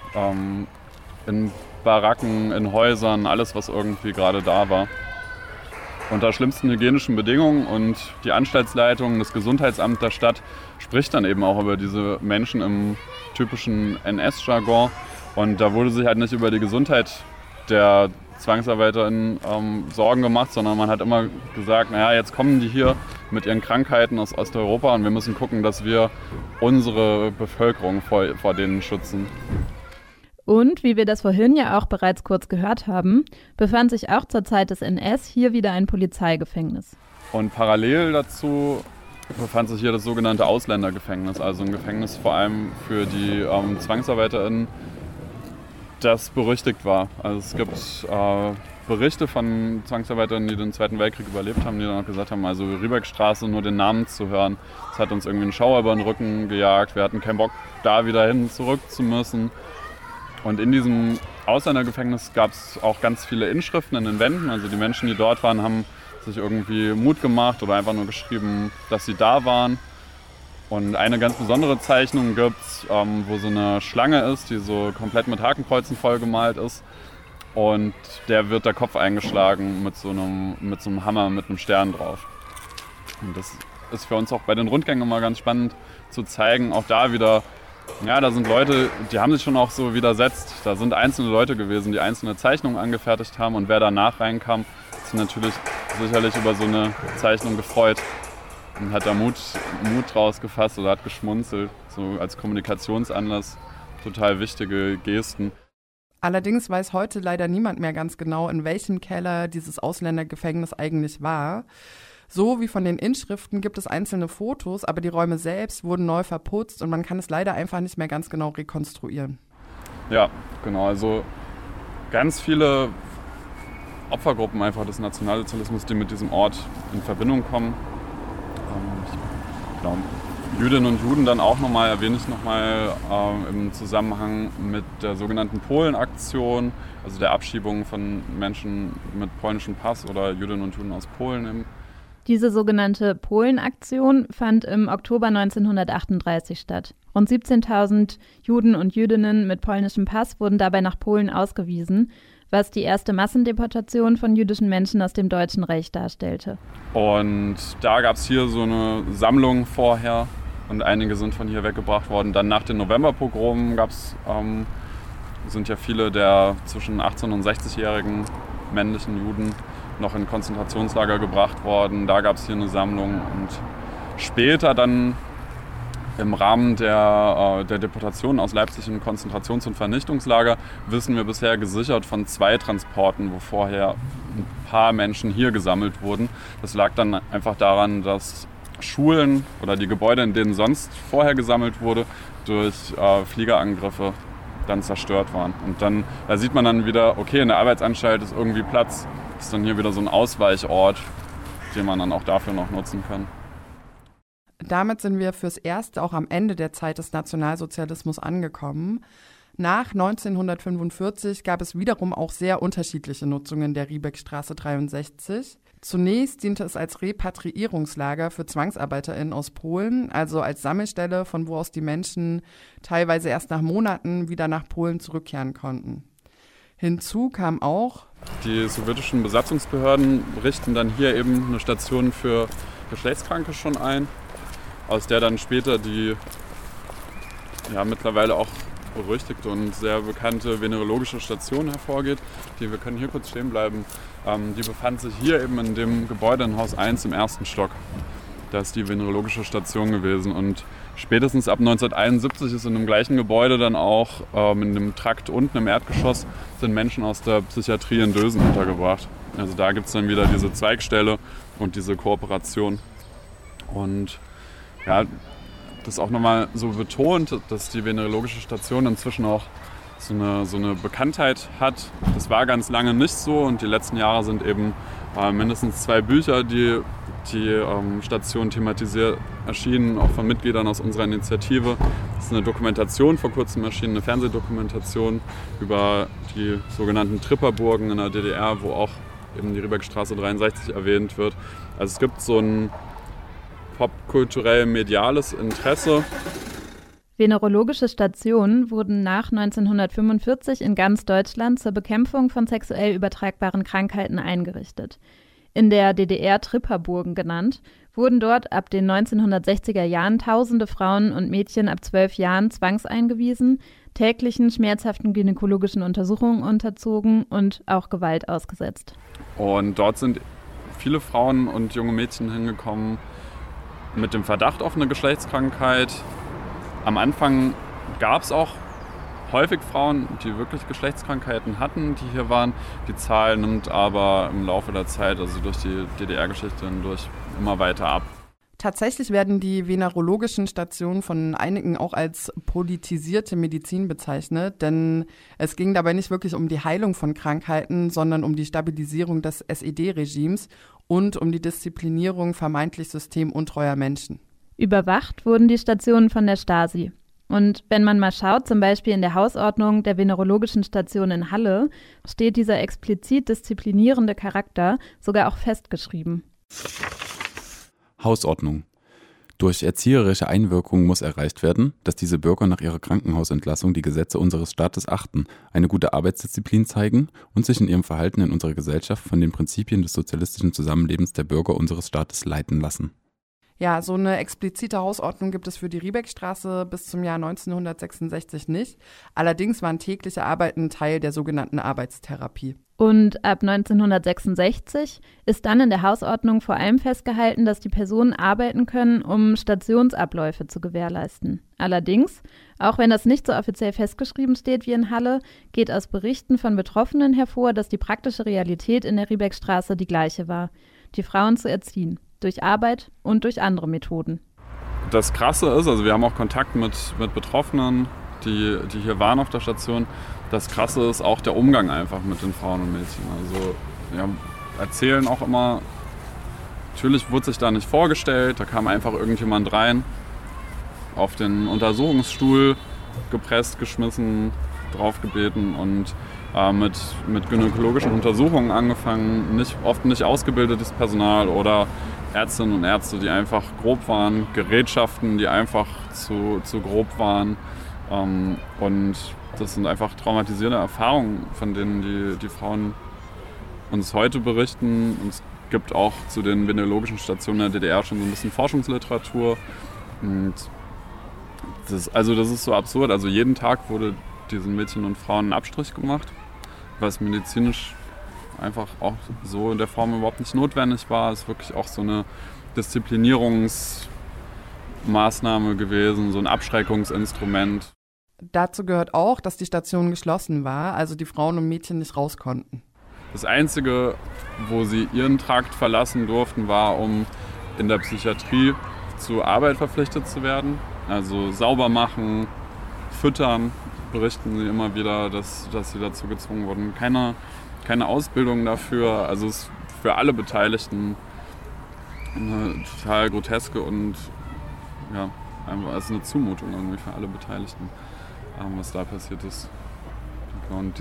in Baracken, in Häusern, alles was irgendwie gerade da war. Unter schlimmsten hygienischen Bedingungen, und die Anstaltsleitung, das Gesundheitsamt der Stadt spricht dann eben auch über diese Menschen im typischen NS-Jargon, und da wurde sich halt nicht über die Gesundheit der ZwangsarbeiterInnen Sorgen gemacht, sondern man hat immer gesagt, naja, jetzt kommen die hier mit ihren Krankheiten aus Osteuropa und wir müssen gucken, dass wir unsere Bevölkerung vor denen schützen. Und, wie wir das vorhin ja auch bereits kurz gehört haben, befand sich auch zur Zeit des NS hier wieder ein Polizeigefängnis. Und parallel dazu befand sich hier das sogenannte Ausländergefängnis, also ein Gefängnis vor allem für die ZwangsarbeiterInnen, das berüchtigt war. Also es gibt Berichte von ZwangsarbeiterInnen, die den Zweiten Weltkrieg überlebt haben, die dann auch gesagt haben, also Riebeckstraße, nur den Namen zu hören, das hat uns irgendwie einen Schauer über den Rücken gejagt, wir hatten keinen Bock, da wieder hin zurück zu müssen. Und in diesem Ausländergefängnis gab es auch ganz viele Inschriften in den Wänden. Also die Menschen, die dort waren, haben sich irgendwie Mut gemacht oder einfach nur geschrieben, dass sie da waren. Und eine ganz besondere Zeichnung gibt es, wo so eine Schlange ist, die so komplett mit Hakenkreuzen vollgemalt ist. Und der wird der Kopf eingeschlagen mit so einem Hammer, mit einem Stern drauf. Und das ist für uns auch bei den Rundgängen immer ganz spannend zu zeigen. Auch da wieder, ja, da sind Leute, die haben sich schon auch so widersetzt. Da sind einzelne Leute gewesen, die einzelne Zeichnungen angefertigt haben. Und wer danach reinkam, hat sich natürlich sicherlich über so eine Zeichnung gefreut. Und hat da Mut draus gefasst oder hat geschmunzelt. So als Kommunikationsanlass total wichtige Gesten. Allerdings weiß heute leider niemand mehr ganz genau, in welchem Keller dieses Ausländergefängnis eigentlich war. So wie von den Inschriften gibt es einzelne Fotos, aber die Räume selbst wurden neu verputzt und man kann es leider einfach nicht mehr ganz genau rekonstruieren. Ja, genau. Also ganz viele Opfergruppen einfach des Nationalsozialismus, die mit diesem Ort in Verbindung kommen. Genau. Jüdinnen und Juden dann auch nochmal, erwähne ich nochmal im Zusammenhang mit der sogenannten Polen-Aktion, also der Abschiebung von Menschen mit polnischem Pass oder Jüdinnen und Juden aus Polen eben. Diese sogenannte Polen-Aktion fand im Oktober 1938 statt. Rund 17.000 Juden und Jüdinnen mit polnischem Pass wurden dabei nach Polen ausgewiesen, was die erste Massendeportation von jüdischen Menschen aus dem Deutschen Reich darstellte. Und da gab es hier so eine Sammlung vorher und einige sind von hier weggebracht worden. Dann nach den Novemberpogromen sind ja viele der zwischen 18- und 60-jährigen männlichen Juden noch in Konzentrationslager gebracht worden. Da gab es hier eine Sammlung und später dann im Rahmen der Deportation aus Leipzig in Konzentrations- und Vernichtungslager wissen wir bisher gesichert von 2 Transporten, wo vorher ein paar Menschen hier gesammelt wurden. Das lag dann einfach daran, dass Schulen oder die Gebäude, in denen sonst vorher gesammelt wurde, durch Fliegerangriffe dann zerstört waren. Und dann da sieht man dann wieder, okay, in der Arbeitsanstalt ist irgendwie Platz. Das ist dann hier wieder so ein Ausweichort, den man dann auch dafür noch nutzen kann. Damit sind wir fürs Erste auch am Ende der Zeit des Nationalsozialismus angekommen. Nach 1945 gab es wiederum auch sehr unterschiedliche Nutzungen der Riebeckstraße 63. Zunächst diente es als Repatriierungslager für ZwangsarbeiterInnen aus Polen, also als Sammelstelle, von wo aus die Menschen teilweise erst nach Monaten wieder nach Polen zurückkehren konnten. Hinzu kam auch: Die sowjetischen Besatzungsbehörden richten dann hier eben eine Station für Geschlechtskranke schon ein, aus der dann später die mittlerweile auch berüchtigte und sehr bekannte venerologische Station hervorgeht. Wir können hier kurz stehen bleiben. Die befand sich hier eben in dem Gebäude in Haus 1 im 1. Stock. Da ist die venerologische Station gewesen. Und spätestens ab 1971 ist in dem gleichen Gebäude dann auch in dem Trakt unten im Erdgeschoss sind Menschen aus der Psychiatrie in Dösen untergebracht. Also da gibt es dann wieder diese Zweigstelle und diese Kooperation. Und ja, das auch nochmal so betont, dass die venerologische Station inzwischen auch so eine Bekanntheit hat. Das war ganz lange nicht so und die letzten Jahre sind eben mindestens 2 Bücher, die die Station thematisiert, erschienen, auch von Mitgliedern aus unserer Initiative. Das ist eine Dokumentation, vor kurzem erschienen, eine Fernsehdokumentation über die sogenannten Tripperburgen in der DDR, wo auch eben die Riebeckstraße 63 erwähnt wird. Also es gibt so ein popkulturell-mediales Interesse. Venerologische Stationen wurden nach 1945 in ganz Deutschland zur Bekämpfung von sexuell übertragbaren Krankheiten eingerichtet. In der DDR Tripperburgen genannt, wurden dort ab den 1960er Jahren tausende Frauen und Mädchen ab 12 Jahren zwangseingewiesen, täglichen schmerzhaften gynäkologischen Untersuchungen unterzogen und auch Gewalt ausgesetzt. Und dort sind viele Frauen und junge Mädchen hingekommen mit dem Verdacht auf eine Geschlechtskrankheit. Am Anfang gab es auch häufig Frauen, die wirklich Geschlechtskrankheiten hatten, die hier waren. Die Zahl nimmt aber im Laufe der Zeit, also durch die DDR-Geschichte hindurch, immer weiter ab. Tatsächlich werden die venerologischen Stationen von einigen auch als politisierte Medizin bezeichnet, denn es ging dabei nicht wirklich um die Heilung von Krankheiten, sondern um die Stabilisierung des SED-Regimes und um die Disziplinierung vermeintlich systemuntreuer Menschen. Überwacht wurden die Stationen von der Stasi. Und wenn man mal schaut, zum Beispiel in der Hausordnung der venerologischen Station in Halle, steht dieser explizit disziplinierende Charakter sogar auch festgeschrieben. Hausordnung. Durch erzieherische Einwirkung muss erreicht werden, dass diese Bürger nach ihrer Krankenhausentlassung die Gesetze unseres Staates achten, eine gute Arbeitsdisziplin zeigen und sich in ihrem Verhalten in unserer Gesellschaft von den Prinzipien des sozialistischen Zusammenlebens der Bürger unseres Staates leiten lassen. Ja, so eine explizite Hausordnung gibt es für die Riebeckstraße bis zum Jahr 1966 nicht. Allerdings waren tägliche Arbeiten Teil der sogenannten Arbeitstherapie. Und ab 1966 ist dann in der Hausordnung vor allem festgehalten, dass die Personen arbeiten können, um Stationsabläufe zu gewährleisten. Allerdings, auch wenn das nicht so offiziell festgeschrieben steht wie in Halle, geht aus Berichten von Betroffenen hervor, dass die praktische Realität in der Riebeckstraße die gleiche war: die Frauen zu erziehen. Durch Arbeit und durch andere Methoden. Das Krasse ist, also wir haben auch Kontakt mit Betroffenen, die hier waren auf der Station. Das Krasse ist auch der Umgang einfach mit den Frauen und Mädchen. Also wir erzählen auch immer, natürlich wurde sich da nicht vorgestellt, da kam einfach irgendjemand rein, auf den Untersuchungsstuhl gepresst, geschmissen, draufgebeten und mit gynäkologischen Untersuchungen angefangen, oft nicht ausgebildetes Personal oder Ärztinnen und Ärzte, die einfach grob waren, Gerätschaften, die einfach zu grob waren. Und das sind einfach traumatisierende Erfahrungen, von denen die Frauen uns heute berichten. Und es gibt auch zu den venerologischen Stationen der DDR schon so ein bisschen Forschungsliteratur. Und das ist so absurd. Also jeden Tag wurde diesen Mädchen und Frauen ein Abstrich gemacht, was medizinisch einfach auch so in der Form überhaupt nicht notwendig war. Es ist wirklich auch so eine Disziplinierungsmaßnahme gewesen, so ein Abschreckungsinstrument. Dazu gehört auch, dass die Station geschlossen war, also die Frauen und Mädchen nicht raus konnten. Das Einzige, wo sie ihren Trakt verlassen durften, war, um in der Psychiatrie zur Arbeit verpflichtet zu werden. Also sauber machen, füttern, berichten sie immer wieder, dass sie dazu gezwungen wurden. Keine Ausbildung dafür. Also es ist für alle Beteiligten eine total groteske und ja, einfach eine Zumutung irgendwie für alle Beteiligten, was da passiert ist. Und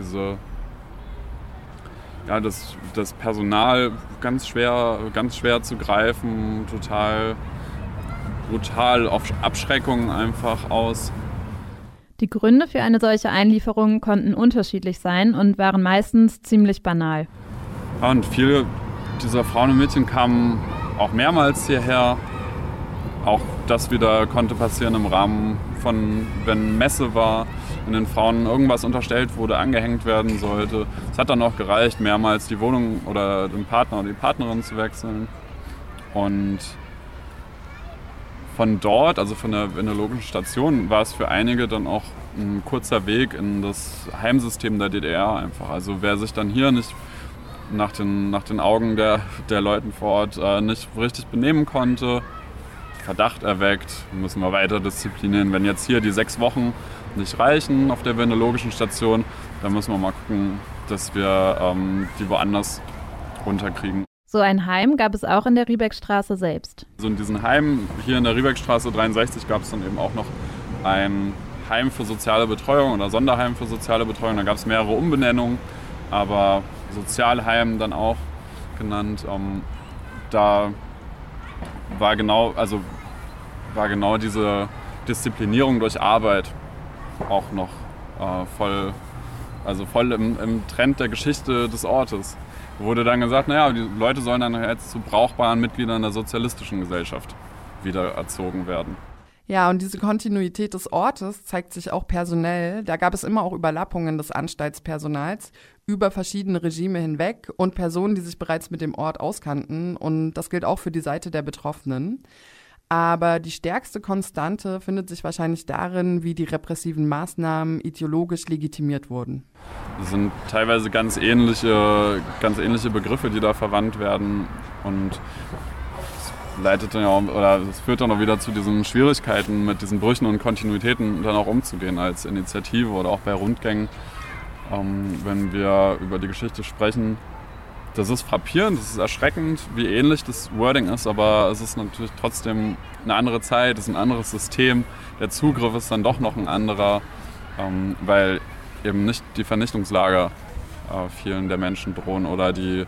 das Personal ganz schwer zu greifen, total brutal auf Abschreckung einfach aus. Die Gründe für eine solche Einlieferung konnten unterschiedlich sein und waren meistens ziemlich banal. Ja, und viele dieser Frauen und Mädchen kamen auch mehrmals hierher. Auch das wieder konnte passieren im Rahmen von, wenn Messe war, wenn den Frauen irgendwas unterstellt wurde, angehängt werden sollte. Es hat dann auch gereicht, mehrmals die Wohnung oder den Partner oder die Partnerin zu wechseln. Und von dort, also von der venerologischen Station, war es für einige dann auch ein kurzer Weg in das Heimsystem der DDR einfach. Also wer sich dann hier nicht nach den Augen der Leuten vor Ort nicht richtig benehmen konnte, Verdacht erweckt, müssen wir weiter disziplinieren. Wenn jetzt hier die 6 Wochen nicht reichen auf der venerologischen Station, dann müssen wir mal gucken, dass wir die woanders runterkriegen. So ein Heim gab es auch in der Riebeckstraße selbst. Also in diesen Heimen hier in der Riebeckstraße 63 gab es dann eben auch noch ein Heim für soziale Betreuung oder Sonderheim für soziale Betreuung. Da gab es mehrere Umbenennungen, aber Sozialheim dann auch genannt. Da war genau diese Disziplinierung durch Arbeit auch noch voll im Trend der Geschichte des Ortes. Wurde dann gesagt, naja, die Leute sollen dann jetzt zu brauchbaren Mitgliedern der sozialistischen Gesellschaft wieder erzogen werden. Ja, und diese Kontinuität des Ortes zeigt sich auch personell. Da gab es immer auch Überlappungen des Anstaltspersonals über verschiedene Regime hinweg und Personen, die sich bereits mit dem Ort auskannten. Und das gilt auch für die Seite der Betroffenen. Aber die stärkste Konstante findet sich wahrscheinlich darin, wie die repressiven Maßnahmen ideologisch legitimiert wurden. Es sind teilweise ganz ähnliche Begriffe, die da verwandt werden. Und es führt dann auch wieder zu diesen Schwierigkeiten, mit diesen Brüchen und Kontinuitäten dann auch umzugehen als Initiative oder auch bei Rundgängen, wenn wir über die Geschichte sprechen. Das ist frappierend, das ist erschreckend, wie ähnlich das Wording ist, aber es ist natürlich trotzdem eine andere Zeit, es ist ein anderes System. Der Zugriff ist dann doch noch ein anderer, weil eben nicht die Vernichtungslager vielen der Menschen drohen oder die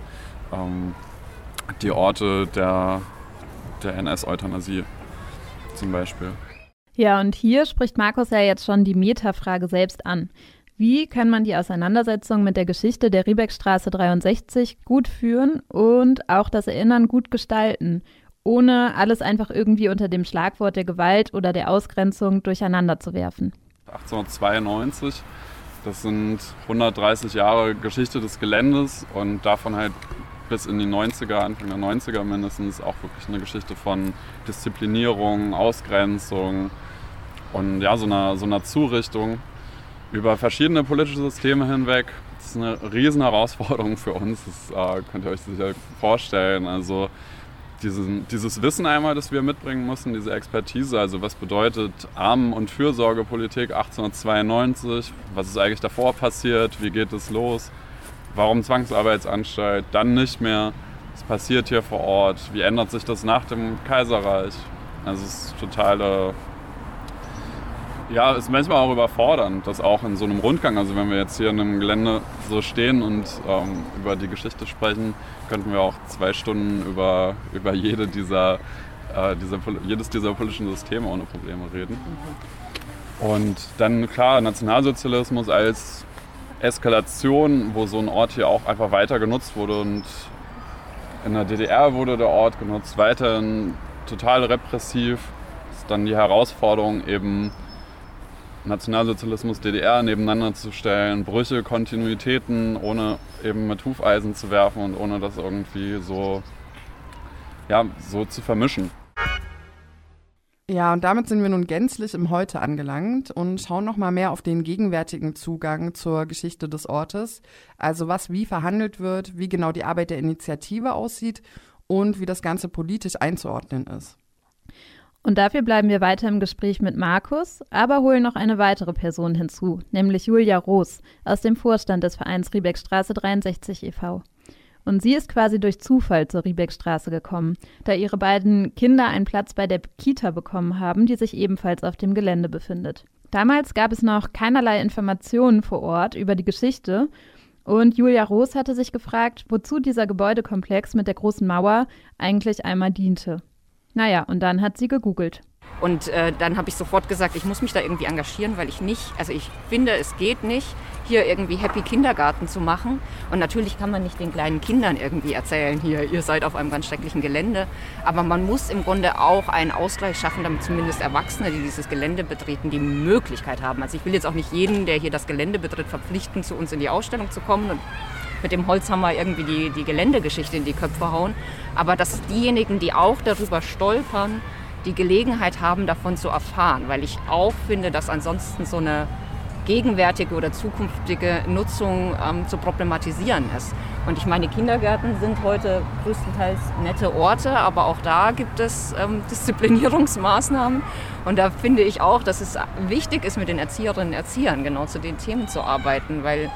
Orte der NS-Euthanasie zum Beispiel. Ja, und hier spricht Markus ja jetzt schon die Metafrage selbst an. Wie kann man die Auseinandersetzung mit der Geschichte der Riebeckstraße 63 gut führen und auch das Erinnern gut gestalten, ohne alles einfach irgendwie unter dem Schlagwort der Gewalt oder der Ausgrenzung durcheinander zu werfen? 1892, das sind 130 Jahre Geschichte des Geländes und davon halt bis in die 90er, Anfang der 90er mindestens, auch wirklich eine Geschichte von Disziplinierung, Ausgrenzung und ja, so einer Zurichtung über verschiedene politische Systeme hinweg. Das ist eine riesen Herausforderung für uns, das könnt ihr euch sicher vorstellen. Also dieses Wissen einmal, das wir mitbringen müssen, diese Expertise, also was bedeutet Armen- und Fürsorgepolitik 1892, was ist eigentlich davor passiert, wie geht es los, warum Zwangsarbeitsanstalt, dann nicht mehr, was passiert hier vor Ort, wie ändert sich das nach dem Kaiserreich. Also es ist ist manchmal auch überfordernd, das auch in so einem Rundgang, also wenn wir jetzt hier in einem Gelände so stehen und über die Geschichte sprechen, könnten wir auch 2 Stunden über jedes dieser politischen Systeme ohne Probleme reden. Und dann klar, Nationalsozialismus als Eskalation, wo so ein Ort hier auch einfach weiter genutzt wurde und in der DDR wurde der Ort genutzt, weiterhin total repressiv, ist dann die Herausforderung eben Nationalsozialismus, DDR nebeneinander zu stellen, Brüche, Kontinuitäten, ohne eben mit Hufeisen zu werfen und ohne das irgendwie so zu vermischen. Ja, und damit sind wir nun gänzlich im Heute angelangt und schauen nochmal mehr auf den gegenwärtigen Zugang zur Geschichte des Ortes. Also was wie verhandelt wird, wie genau die Arbeit der Initiative aussieht und wie das Ganze politisch einzuordnen ist. Und dafür bleiben wir weiter im Gespräch mit Markus, aber holen noch eine weitere Person hinzu, nämlich Julia Roos aus dem Vorstand des Vereins Riebeckstraße 63 e.V. Und sie ist quasi durch Zufall zur Riebeckstraße gekommen, da ihre beiden Kinder einen Platz bei der Kita bekommen haben, die sich ebenfalls auf dem Gelände befindet. Damals gab es noch keinerlei Informationen vor Ort über die Geschichte und Julia Roos hatte sich gefragt, wozu dieser Gebäudekomplex mit der großen Mauer eigentlich einmal diente. Naja, und dann hat sie gegoogelt. Und dann habe ich sofort gesagt, ich muss mich da irgendwie engagieren, weil ich finde, es geht nicht, hier irgendwie Happy Kindergarten zu machen. Und natürlich kann man nicht den kleinen Kindern irgendwie erzählen, hier, ihr seid auf einem ganz schrecklichen Gelände. Aber man muss im Grunde auch einen Ausgleich schaffen, damit zumindest Erwachsene, die dieses Gelände betreten, die Möglichkeit haben. Also ich will jetzt auch nicht jeden, der hier das Gelände betritt, verpflichten, zu uns in die Ausstellung zu kommen und mit dem Holzhammer irgendwie die Geländegeschichte in die Köpfe hauen. Aber dass diejenigen, die auch darüber stolpern, die Gelegenheit haben, davon zu erfahren. Weil ich auch finde, dass ansonsten so eine gegenwärtige oder zukünftige Nutzung zu problematisieren ist. Und ich meine, Kindergärten sind heute größtenteils nette Orte, aber auch da gibt es Disziplinierungsmaßnahmen. Und da finde ich auch, dass es wichtig ist, mit den Erzieherinnen und Erziehern genau zu den Themen zu arbeiten, weil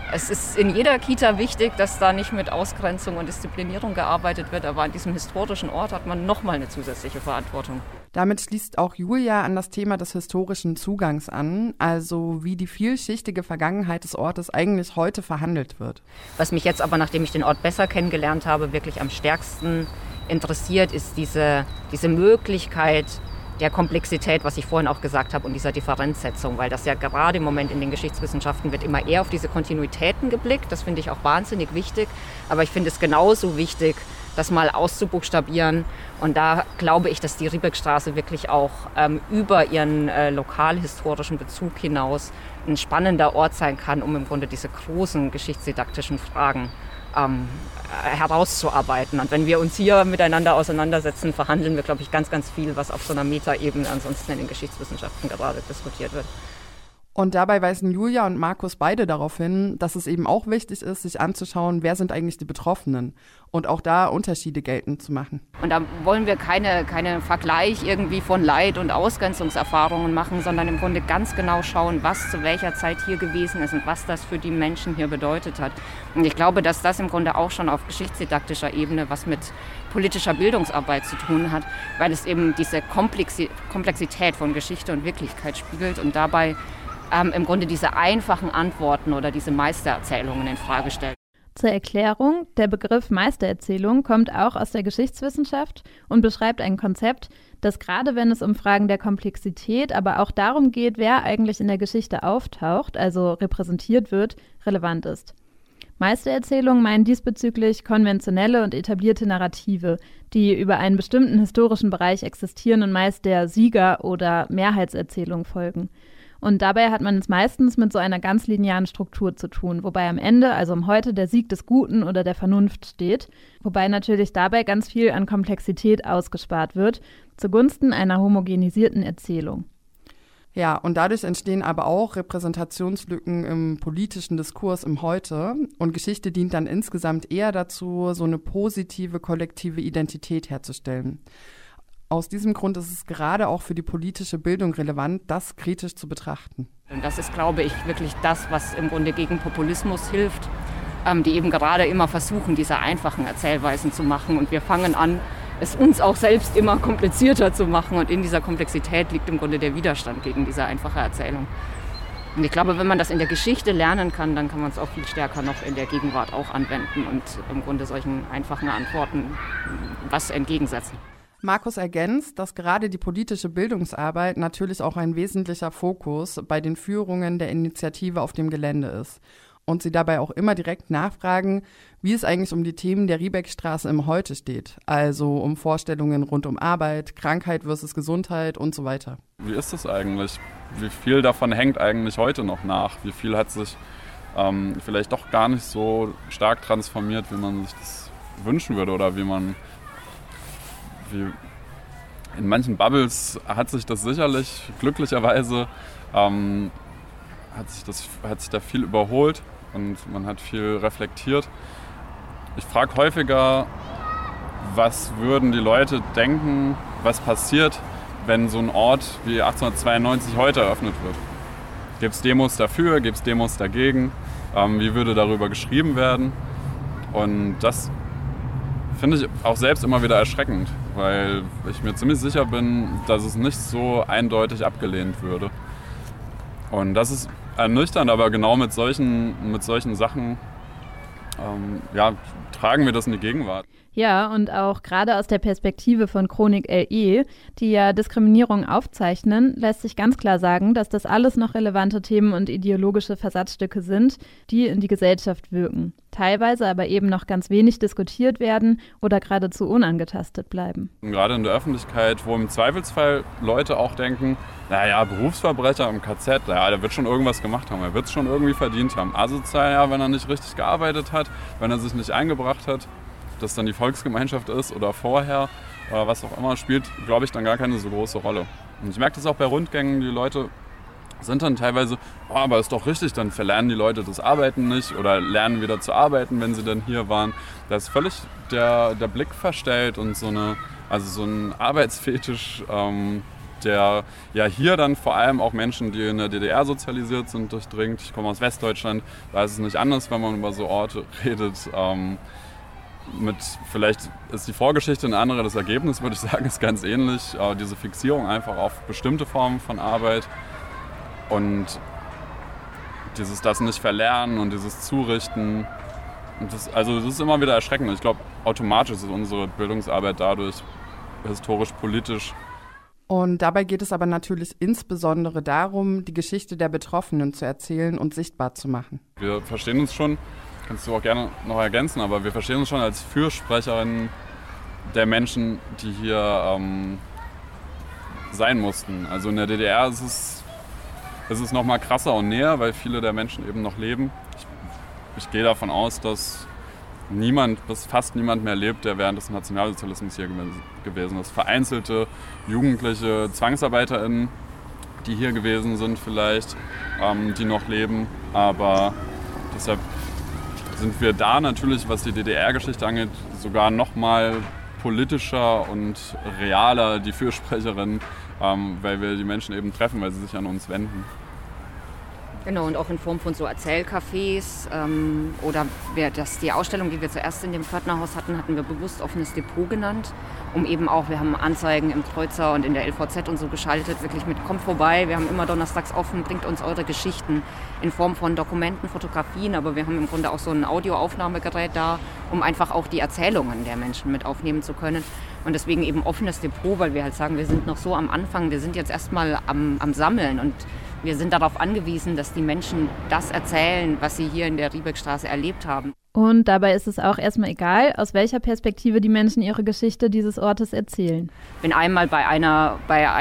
Es ist in jeder Kita wichtig, dass da nicht mit Ausgrenzung und Disziplinierung gearbeitet wird, aber an diesem historischen Ort hat man nochmal eine zusätzliche Verantwortung. Damit schließt auch Julia an das Thema des historischen Zugangs an, also wie die vielschichtige Vergangenheit des Ortes eigentlich heute verhandelt wird. Was mich jetzt aber, nachdem ich den Ort besser kennengelernt habe, wirklich am stärksten interessiert, ist diese Möglichkeit der Komplexität, was ich vorhin auch gesagt habe, und dieser Differenzsetzung, weil das ja gerade im Moment in den Geschichtswissenschaften wird immer eher auf diese Kontinuitäten geblickt. Das finde ich auch wahnsinnig wichtig, aber ich finde es genauso wichtig, das mal auszubuchstabieren. Und da glaube ich, dass die Riebeckstraße wirklich auch über ihren lokalhistorischen Bezug hinaus ein spannender Ort sein kann, um im Grunde diese großen geschichtsdidaktischen Fragen herauszuarbeiten. Und wenn wir uns hier miteinander auseinandersetzen, verhandeln wir, glaube ich, ganz, ganz viel, was auf so einer Metaebene ansonsten in den Geschichtswissenschaften gerade diskutiert wird. Und dabei weisen Julia und Markus beide darauf hin, dass es eben auch wichtig ist, sich anzuschauen, wer sind eigentlich die Betroffenen und auch da Unterschiede geltend zu machen. Und da wollen wir keine Vergleich irgendwie von Leid- und Ausgrenzungserfahrungen machen, sondern im Grunde ganz genau schauen, was zu welcher Zeit hier gewesen ist und was das für die Menschen hier bedeutet hat. Und ich glaube, dass das im Grunde auch schon auf geschichtsdidaktischer Ebene was mit politischer Bildungsarbeit zu tun hat, weil es eben diese Komplexität von Geschichte und Wirklichkeit spiegelt und dabei im Grunde diese einfachen Antworten oder diese Meistererzählungen in Frage stellt. Zur Erklärung, der Begriff Meistererzählung kommt auch aus der Geschichtswissenschaft und beschreibt ein Konzept, das gerade wenn es um Fragen der Komplexität, aber auch darum geht, wer eigentlich in der Geschichte auftaucht, also repräsentiert wird, relevant ist. Meistererzählungen meinen diesbezüglich konventionelle und etablierte Narrative, die über einen bestimmten historischen Bereich existieren und meist der Sieger- oder Mehrheitserzählung folgen. Und dabei hat man es meistens mit so einer ganz linearen Struktur zu tun, wobei am Ende, also um heute, der Sieg des Guten oder der Vernunft steht, wobei natürlich dabei ganz viel an Komplexität ausgespart wird, zugunsten einer homogenisierten Erzählung. Ja, und dadurch entstehen aber auch Repräsentationslücken im politischen Diskurs im Heute. Und Geschichte dient dann insgesamt eher dazu, so eine positive kollektive Identität herzustellen. Aus diesem Grund ist es gerade auch für die politische Bildung relevant, das kritisch zu betrachten. Und das ist, glaube ich, wirklich das, was im Grunde gegen Populismus hilft, die eben gerade immer versuchen, diese einfachen Erzählweisen zu machen. Und wir fangen an, es uns auch selbst immer komplizierter zu machen. Und in dieser Komplexität liegt im Grunde der Widerstand gegen diese einfache Erzählung. Und ich glaube, wenn man das in der Geschichte lernen kann, dann kann man es auch viel stärker noch in der Gegenwart auch anwenden und im Grunde solchen einfachen Antworten was entgegensetzen. Markus ergänzt, dass gerade die politische Bildungsarbeit natürlich auch ein wesentlicher Fokus bei den Führungen der Initiative auf dem Gelände ist und sie dabei auch immer direkt nachfragen, wie es eigentlich um die Themen der Riebeckstraße im Heute steht, also um Vorstellungen rund um Arbeit, Krankheit versus Gesundheit und so weiter. Wie ist das eigentlich? Wie viel davon hängt eigentlich heute noch nach? Wie viel hat sich vielleicht doch gar nicht so stark transformiert, wie man sich das wünschen würde oder wie in manchen Bubbles hat sich das sicherlich, glücklicherweise, hat sich da viel überholt und man hat viel reflektiert. Ich frage häufiger, was würden die Leute denken, was passiert, wenn so ein Ort wie 1892 heute eröffnet wird. Gibt es Demos dafür, gibt es Demos dagegen, wie würde darüber geschrieben werden? Und das finde ich auch selbst immer wieder erschreckend, weil ich mir ziemlich sicher bin, dass es nicht so eindeutig abgelehnt würde. Und das ist ernüchternd, aber genau mit solchen Sachen tragen wir das in die Gegenwart. Ja, und auch gerade aus der Perspektive von Chronik LE, die ja Diskriminierung aufzeichnen, lässt sich ganz klar sagen, dass das alles noch relevante Themen und ideologische Versatzstücke sind, die in die Gesellschaft wirken, teilweise aber eben noch ganz wenig diskutiert werden oder geradezu unangetastet bleiben. Und gerade in der Öffentlichkeit, wo im Zweifelsfall Leute auch denken, naja, Berufsverbrecher im KZ, ja, der wird schon irgendwas gemacht haben, er wird es schon irgendwie verdient haben. Asozial, ja, wenn er nicht richtig gearbeitet hat, wenn er sich nicht eingebracht hat, ob das dann die Volksgemeinschaft ist oder vorher oder was auch immer, spielt, glaube ich, dann gar keine so große Rolle. Und ich merke das auch bei Rundgängen, die Leute sind dann teilweise, aber ist doch richtig, dann verlernen die Leute das Arbeiten nicht oder lernen wieder zu arbeiten, wenn sie dann hier waren. Da ist völlig der Blick verstellt und so ein Arbeitsfetisch der ja hier dann vor allem auch Menschen, die in der DDR sozialisiert sind, durchdringt. Ich komme aus Westdeutschland, da ist es nicht anders, wenn man über so Orte redet. Vielleicht ist die Vorgeschichte eine andere, das Ergebnis, würde ich sagen, ist ganz ähnlich. Diese Fixierung einfach auf bestimmte Formen von Arbeit und das nicht verlernen und dieses Zurichten. Und das ist immer wieder erschreckend. Ich glaube, automatisch ist unsere Bildungsarbeit dadurch historisch, politisch. Und dabei geht es aber natürlich insbesondere darum, die Geschichte der Betroffenen zu erzählen und sichtbar zu machen. Wir verstehen uns schon, kannst du auch gerne noch ergänzen, aber wir verstehen uns schon als Fürsprecherin der Menschen, die hier sein mussten. Also in der DDR ist es noch mal krasser und näher, weil viele der Menschen eben noch leben. Ich gehe davon aus, dass fast niemand mehr lebt, der während des Nationalsozialismus hier gewesen ist. Vereinzelte jugendliche ZwangsarbeiterInnen, die hier gewesen sind vielleicht, die noch leben. Aber deshalb sind wir da natürlich, was die DDR-Geschichte angeht, sogar noch mal politischer und realer die Fürsprecherin, weil wir die Menschen eben treffen, weil sie sich an uns wenden. Genau, und auch in Form von so Erzählcafés oder die Ausstellung, die wir zuerst in dem Pförtnerhaus hatten wir bewusst offenes Depot genannt, um eben auch, wir haben Anzeigen im Kreuzer und in der LVZ und so geschaltet, wirklich mit kommt vorbei, wir haben immer donnerstags offen, bringt uns eure Geschichten in Form von Dokumenten, Fotografien, aber wir haben im Grunde auch so ein Audioaufnahmegerät da, um einfach auch die Erzählungen der Menschen mit aufnehmen zu können. Und deswegen eben offenes Depot, weil wir halt sagen, wir sind noch so am Anfang, wir sind jetzt erstmal am Sammeln und wir sind darauf angewiesen, dass die Menschen das erzählen, was sie hier in der Riebeckstraße erlebt haben. Und dabei ist es auch erstmal egal, aus welcher Perspektive die Menschen ihre Geschichte dieses Ortes erzählen. Bin einmal bei einer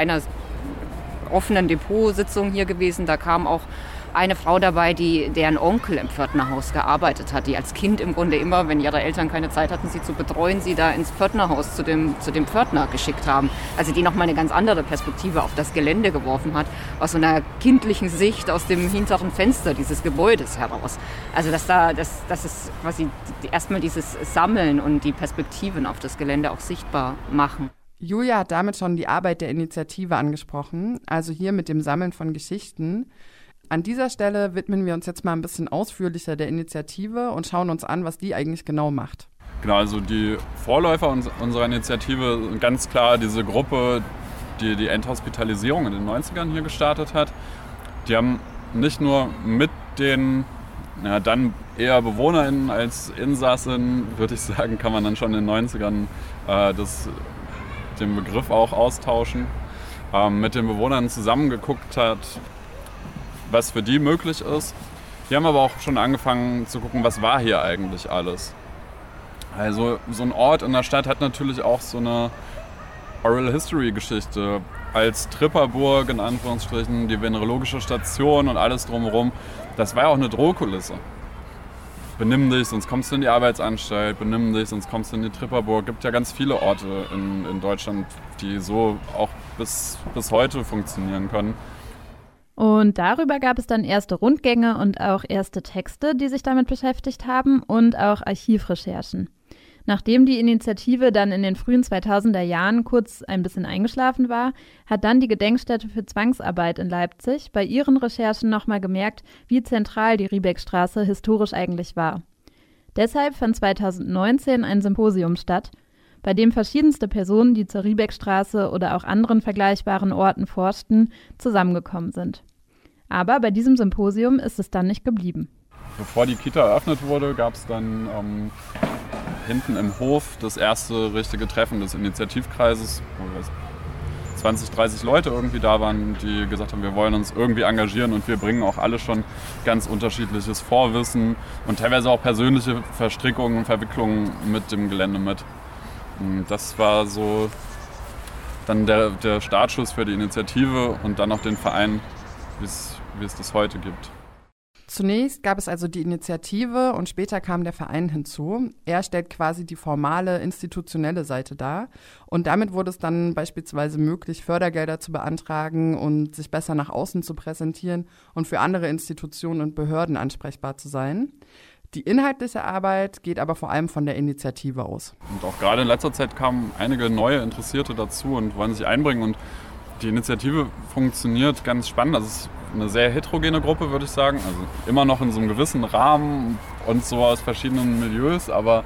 offenen Depotsitzung hier gewesen, da kam auch eine Frau dabei, deren Onkel im Pförtnerhaus gearbeitet hat, die als Kind im Grunde immer, wenn ihre Eltern keine Zeit hatten, sie zu betreuen, sie da ins Pförtnerhaus zu dem Pförtner geschickt haben. Also die nochmal eine ganz andere Perspektive auf das Gelände geworfen hat, aus so einer kindlichen Sicht aus dem hinteren Fenster dieses Gebäudes heraus. Also das ist quasi erstmal dieses Sammeln und die Perspektiven auf das Gelände auch sichtbar machen. Julia hat damit schon die Arbeit der Initiative angesprochen, also hier mit dem Sammeln von Geschichten. An dieser Stelle widmen wir uns jetzt mal ein bisschen ausführlicher der Initiative und schauen uns an, was die eigentlich genau macht. Genau, also die Vorläufer unserer Initiative sind ganz klar diese Gruppe, die die Enthospitalisierung in den 90ern hier gestartet hat. Die haben nicht nur mit den dann eher BewohnerInnen als Insassen, würde ich sagen, kann man dann schon in den 90ern den Begriff auch austauschen, mit den Bewohnern zusammengeguckt hat, was für die möglich ist. Die haben aber auch schon angefangen zu gucken, was war hier eigentlich alles. Also so ein Ort in der Stadt hat natürlich auch so eine Oral History Geschichte. Als Tripperburg in Anführungsstrichen, die venerologische Station und alles drumherum, das war ja auch eine Drohkulisse. Benimm dich, sonst kommst du in die Arbeitsanstalt, benimm dich, sonst kommst du in die Tripperburg. Es gibt ja ganz viele Orte in Deutschland, die so auch bis heute funktionieren können. Und darüber gab es dann erste Rundgänge und auch erste Texte, die sich damit beschäftigt haben und auch Archivrecherchen. Nachdem die Initiative dann in den frühen 2000er Jahren kurz ein bisschen eingeschlafen war, hat dann die Gedenkstätte für Zwangsarbeit in Leipzig bei ihren Recherchen nochmal gemerkt, wie zentral die Riebeckstraße historisch eigentlich war. Deshalb fand 2019 ein Symposium statt, bei dem verschiedenste Personen, die zur Riebeckstraße oder auch anderen vergleichbaren Orten forschten, zusammengekommen sind. Aber bei diesem Symposium ist es dann nicht geblieben. Bevor die Kita eröffnet wurde, gab es dann hinten im Hof das erste richtige Treffen des Initiativkreises, wo 20, 30 Leute irgendwie da waren, die gesagt haben, wir wollen uns irgendwie engagieren und wir bringen auch alle schon ganz unterschiedliches Vorwissen und teilweise auch persönliche Verstrickungen, Verwicklungen mit dem Gelände mit. Das war so dann der Startschuss für die Initiative und dann auch den Verein, wie es das heute gibt. Zunächst gab es also die Initiative und später kam der Verein hinzu. Er stellt quasi die formale, institutionelle Seite dar. Und damit wurde es dann beispielsweise möglich, Fördergelder zu beantragen und sich besser nach außen zu präsentieren und für andere Institutionen und Behörden ansprechbar zu sein. Die inhaltliche Arbeit geht aber vor allem von der Initiative aus. Und auch gerade in letzter Zeit kamen einige neue Interessierte dazu und wollen sich einbringen. Und Die Initiative funktioniert ganz spannend. Also es ist eine sehr heterogene Gruppe, würde ich sagen. Also immer noch in so einem gewissen Rahmen und so aus verschiedenen Milieus, aber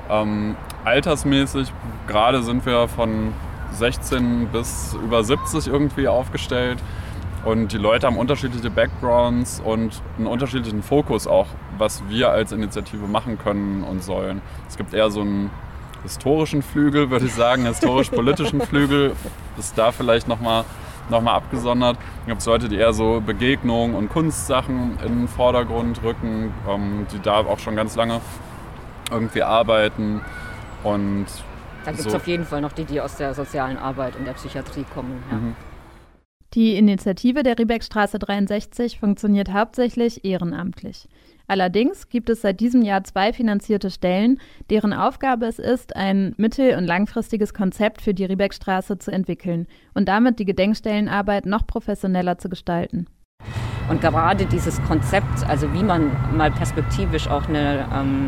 altersmäßig gerade sind wir von 16 bis über 70 irgendwie aufgestellt. Und die Leute haben unterschiedliche Backgrounds und einen unterschiedlichen Fokus auch, was wir als Initiative machen können und sollen. Es gibt eher so einen historischen Flügel, würde ich sagen, historisch-politischen Flügel, ist da vielleicht nochmal abgesondert. Dann gibt es Leute, die eher so Begegnungen und Kunstsachen in den Vordergrund rücken, die da auch schon ganz lange irgendwie arbeiten. Und dann gibt es auf jeden Fall noch die aus der sozialen Arbeit und der Psychiatrie kommen. Ja. Die Initiative der Riebeckstraße 63 funktioniert hauptsächlich ehrenamtlich. Allerdings gibt es seit diesem Jahr 2 finanzierte Stellen, deren Aufgabe es ist, ein mittel- und langfristiges Konzept für die Riebeckstraße zu entwickeln und damit die Gedenkstellenarbeit noch professioneller zu gestalten. Und gerade dieses Konzept, also wie man mal perspektivisch auch eine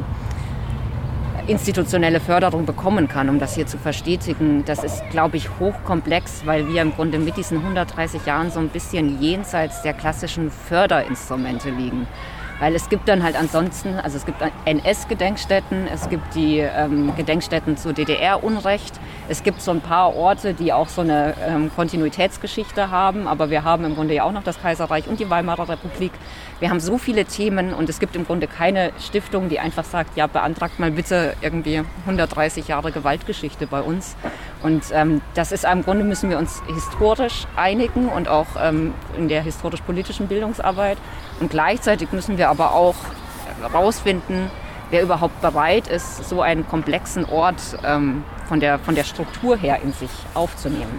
institutionelle Förderung bekommen kann, um das hier zu verstetigen, das ist, glaube ich, hochkomplex, weil wir im Grunde mit diesen 130 Jahren so ein bisschen jenseits der klassischen Förderinstrumente liegen. Weil es gibt dann halt ansonsten, also es gibt NS-Gedenkstätten, es gibt die Gedenkstätten zu DDR-Unrecht, es gibt so ein paar Orte, die auch so eine Kontinuitätsgeschichte haben, aber wir haben im Grunde ja auch noch das Kaiserreich und die Weimarer Republik. Wir haben so viele Themen und es gibt im Grunde keine Stiftung, die einfach sagt, ja, beantragt mal bitte irgendwie 130 Jahre Gewaltgeschichte bei uns. Und das ist im Grunde, müssen wir uns historisch einigen und auch in der historisch-politischen Bildungsarbeit. Und gleichzeitig müssen wir aber auch herausfinden, wer überhaupt bereit ist, so einen komplexen Ort von der Struktur her in sich aufzunehmen.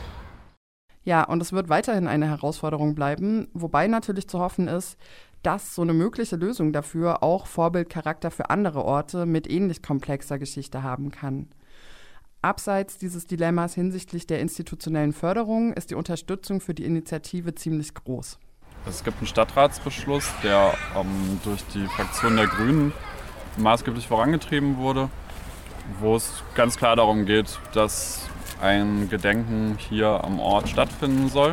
Ja, und es wird weiterhin eine Herausforderung bleiben, wobei natürlich zu hoffen ist, dass so eine mögliche Lösung dafür auch Vorbildcharakter für andere Orte mit ähnlich komplexer Geschichte haben kann. Abseits dieses Dilemmas hinsichtlich der institutionellen Förderung ist die Unterstützung für die Initiative ziemlich groß. Es gibt einen Stadtratsbeschluss, der durch die Fraktion der Grünen maßgeblich vorangetrieben wurde, wo es ganz klar darum geht, dass ein Gedenken hier am Ort stattfinden soll.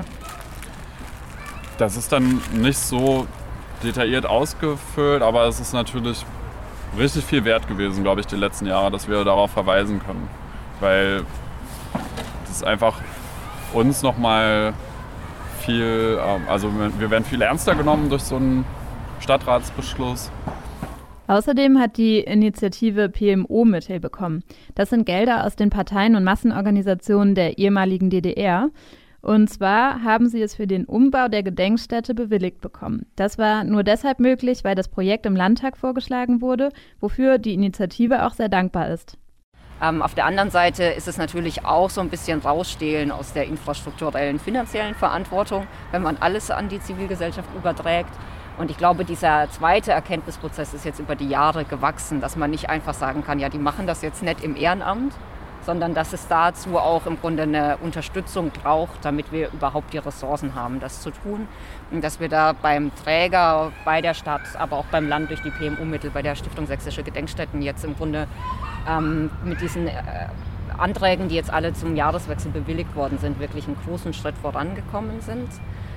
Das ist dann nicht so detailliert ausgefüllt, aber es ist natürlich richtig viel wert gewesen, glaube ich, die letzten Jahre, dass wir darauf verweisen können. Weil das einfach uns nochmal viel, also wir werden viel ernster genommen durch so einen Stadtratsbeschluss. Außerdem hat die Initiative PMO-Mittel bekommen. Das sind Gelder aus den Parteien und Massenorganisationen der ehemaligen DDR. Und zwar haben sie es für den Umbau der Gedenkstätte bewilligt bekommen. Das war nur deshalb möglich, weil das Projekt im Landtag vorgeschlagen wurde, wofür die Initiative auch sehr dankbar ist. Auf der anderen Seite ist es natürlich auch so ein bisschen Rausstehlen aus der infrastrukturellen, finanziellen Verantwortung, wenn man alles an die Zivilgesellschaft überträgt. Und ich glaube, dieser zweite Erkenntnisprozess ist jetzt über die Jahre gewachsen, dass man nicht einfach sagen kann, ja, die machen das jetzt nicht im Ehrenamt, sondern dass es dazu auch im Grunde eine Unterstützung braucht, damit wir überhaupt die Ressourcen haben, das zu tun. Und dass wir da beim Träger, bei der Stadt, aber auch beim Land durch die PMU-Mittel, bei der Stiftung Sächsische Gedenkstätten jetzt im Grunde mit diesen Anträgen, die jetzt alle zum Jahreswechsel bewilligt worden sind, wirklich einen großen Schritt vorangekommen sind.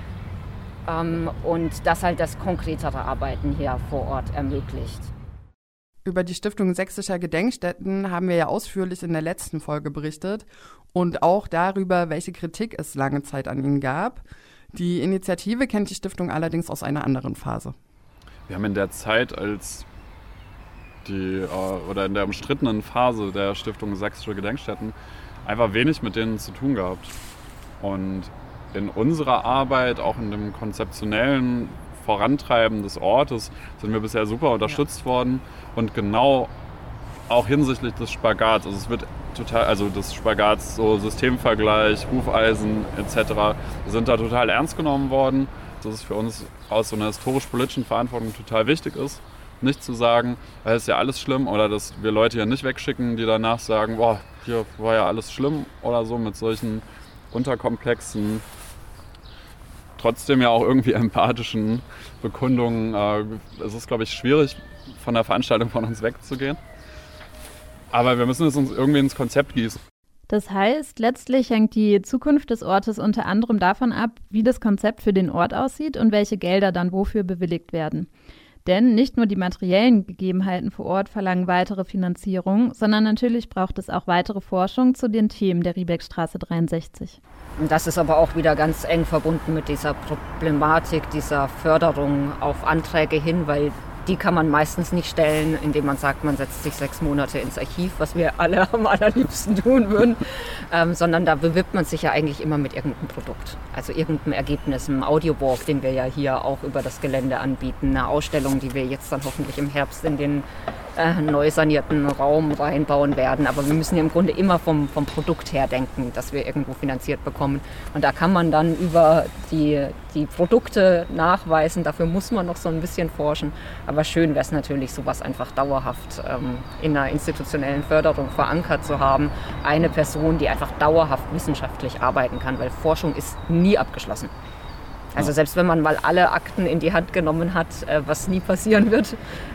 Und das halt das konkretere Arbeiten hier vor Ort ermöglicht. Über die Stiftung Sächsischer Gedenkstätten haben wir ja ausführlich in der letzten Folge berichtet und auch darüber, welche Kritik es lange Zeit an ihnen gab. Die Initiative kennt die Stiftung allerdings aus einer anderen Phase. Wir haben in der Zeit, als oder in der umstrittenen Phase der Stiftung Sächsische Gedenkstätten einfach wenig mit denen zu tun gehabt. Und in unserer Arbeit, auch in dem konzeptionellen Vorantreiben des Ortes, sind wir bisher super unterstützt worden. Und genau auch hinsichtlich des Spagats, also es wird total, also des Spagats, so Systemvergleich, Hufeisen etc., sind da total ernst genommen worden. Dass es für uns aus so einer historisch-politischen Verantwortung total wichtig ist, nicht zu sagen, es ist ja alles schlimm, oder dass wir Leute ja nicht wegschicken, die danach sagen, boah, hier war ja alles schlimm oder so, mit solchen unterkomplexen, trotzdem ja auch irgendwie empathischen Bekundungen. Es ist, glaube ich, schwierig, von der Veranstaltung von uns wegzugehen. Aber wir müssen es uns irgendwie ins Konzept gießen. Das heißt, letztlich hängt die Zukunft des Ortes unter anderem davon ab, wie das Konzept für den Ort aussieht und welche Gelder dann wofür bewilligt werden. Denn nicht nur die materiellen Gegebenheiten vor Ort verlangen weitere Finanzierung, sondern natürlich braucht es auch weitere Forschung zu den Themen der Riebeckstraße 63. Und das ist aber auch wieder ganz eng verbunden mit dieser Problematik, dieser Förderung auf Anträge hin, weil die kann man meistens nicht stellen, indem man sagt, man setzt sich 6 Monate ins Archiv, was wir alle am allerliebsten tun würden, sondern da bewirbt man sich ja eigentlich immer mit irgendeinem Produkt. Also irgendeinem Ergebnis, einem Audiowalk, den wir ja hier auch über das Gelände anbieten, eine Ausstellung, die wir jetzt dann hoffentlich im Herbst in den neu sanierten Raum reinbauen werden. Aber wir müssen ja im Grunde immer vom Produkt her denken, das wir irgendwo finanziert bekommen. Und da kann man dann über die Produkte nachweisen. Dafür muss man noch so ein bisschen forschen. Aber schön wäre es natürlich, sowas einfach dauerhaft in einer institutionellen Förderung verankert zu haben. Eine Person, die einfach dauerhaft wissenschaftlich arbeiten kann, weil Forschung ist nie abgeschlossen. Also selbst wenn man mal alle Akten in die Hand genommen hat, was nie passieren wird,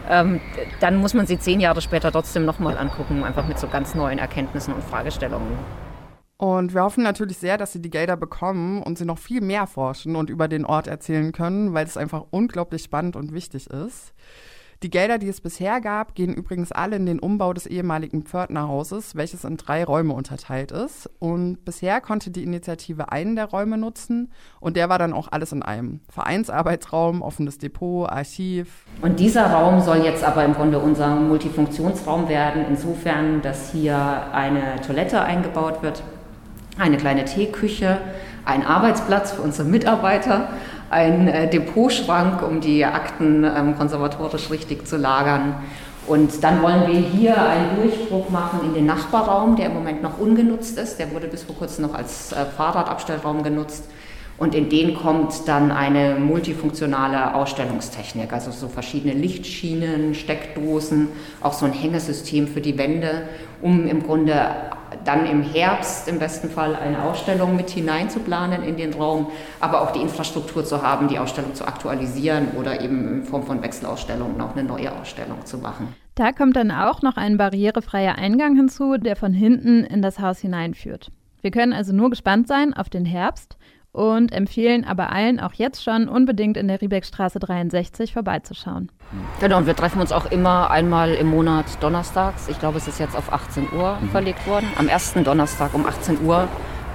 dann muss man sie 10 Jahre später trotzdem nochmal angucken, einfach mit so ganz neuen Erkenntnissen und Fragestellungen. Und wir hoffen natürlich sehr, dass Sie die Gelder bekommen und Sie noch viel mehr forschen und über den Ort erzählen können, weil es einfach unglaublich spannend und wichtig ist. Die Gelder, die es bisher gab, gehen übrigens alle in den Umbau des ehemaligen Pförtnerhauses, welches in 3 Räume unterteilt ist. Und bisher konnte die Initiative einen der Räume nutzen und der war dann auch alles in einem. Vereinsarbeitsraum, offenes Depot, Archiv. Und dieser Raum soll jetzt aber im Grunde unser Multifunktionsraum werden, insofern, dass hier eine Toilette eingebaut wird, eine kleine Teeküche, ein Arbeitsplatz für unsere Mitarbeiter, ein Depotschrank, um die Akten konservatorisch richtig zu lagern. Und dann wollen wir hier einen Durchbruch machen in den Nachbarraum, der im Moment noch ungenutzt ist. Der wurde bis vor kurzem noch als Fahrradabstellraum genutzt. Und in den kommt dann eine multifunktionale Ausstellungstechnik, also so verschiedene Lichtschienen, Steckdosen, auch so ein Hängesystem für die Wände, um im Grunde dann im Herbst im besten Fall eine Ausstellung mit hineinzuplanen in den Raum, aber auch die Infrastruktur zu haben, die Ausstellung zu aktualisieren oder eben in Form von Wechselausstellungen auch eine neue Ausstellung zu machen. Da kommt dann auch noch ein barrierefreier Eingang hinzu, der von hinten in das Haus hineinführt. Wir können also nur gespannt sein auf den Herbst und empfehlen aber allen auch jetzt schon unbedingt in der Riebeckstraße 63 vorbeizuschauen. Genau, und wir treffen uns auch immer einmal im Monat donnerstags. Ich glaube, es ist jetzt auf 18 Uhr verlegt worden. Am ersten Donnerstag um 18 Uhr.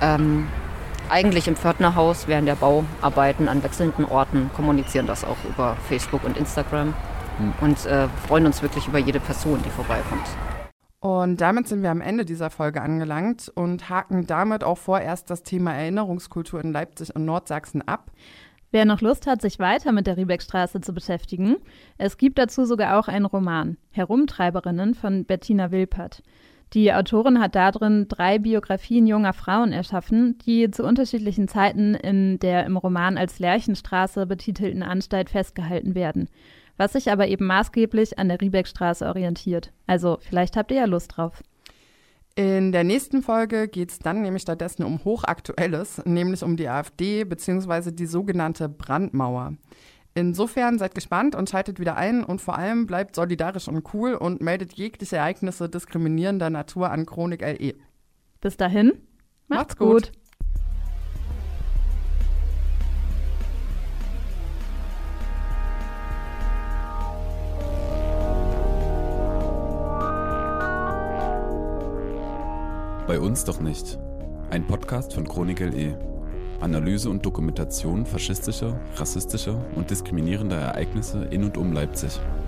Eigentlich im Pförtnerhaus während der Bauarbeiten an wechselnden Orten, kommunizieren das auch über Facebook und Instagram und freuen uns wirklich über jede Person, die vorbeikommt. Und damit sind wir am Ende dieser Folge angelangt und haken damit auch vorerst das Thema Erinnerungskultur in Leipzig und Nordsachsen ab. Wer noch Lust hat, sich weiter mit der Riebeckstraße zu beschäftigen, es gibt dazu sogar auch einen Roman, Herumtreiberinnen von Bettina Wilpert. Die Autorin hat darin 3 Biografien junger Frauen erschaffen, die zu unterschiedlichen Zeiten in der im Roman als Lerchenstraße betitelten Anstalt festgehalten werden, was sich aber eben maßgeblich an der Riebeckstraße orientiert. Also vielleicht habt ihr ja Lust drauf. In der nächsten Folge geht es dann nämlich stattdessen um Hochaktuelles, nämlich um die AfD bzw. die sogenannte Brandmauer. Insofern seid gespannt und schaltet wieder ein und vor allem bleibt solidarisch und cool und meldet jegliche Ereignisse diskriminierender Natur an Chronik LE. Bis dahin, macht's gut. Bei uns doch nicht. Ein Podcast von Chronik LE. Analyse und Dokumentation faschistischer, rassistischer und diskriminierender Ereignisse in und um Leipzig.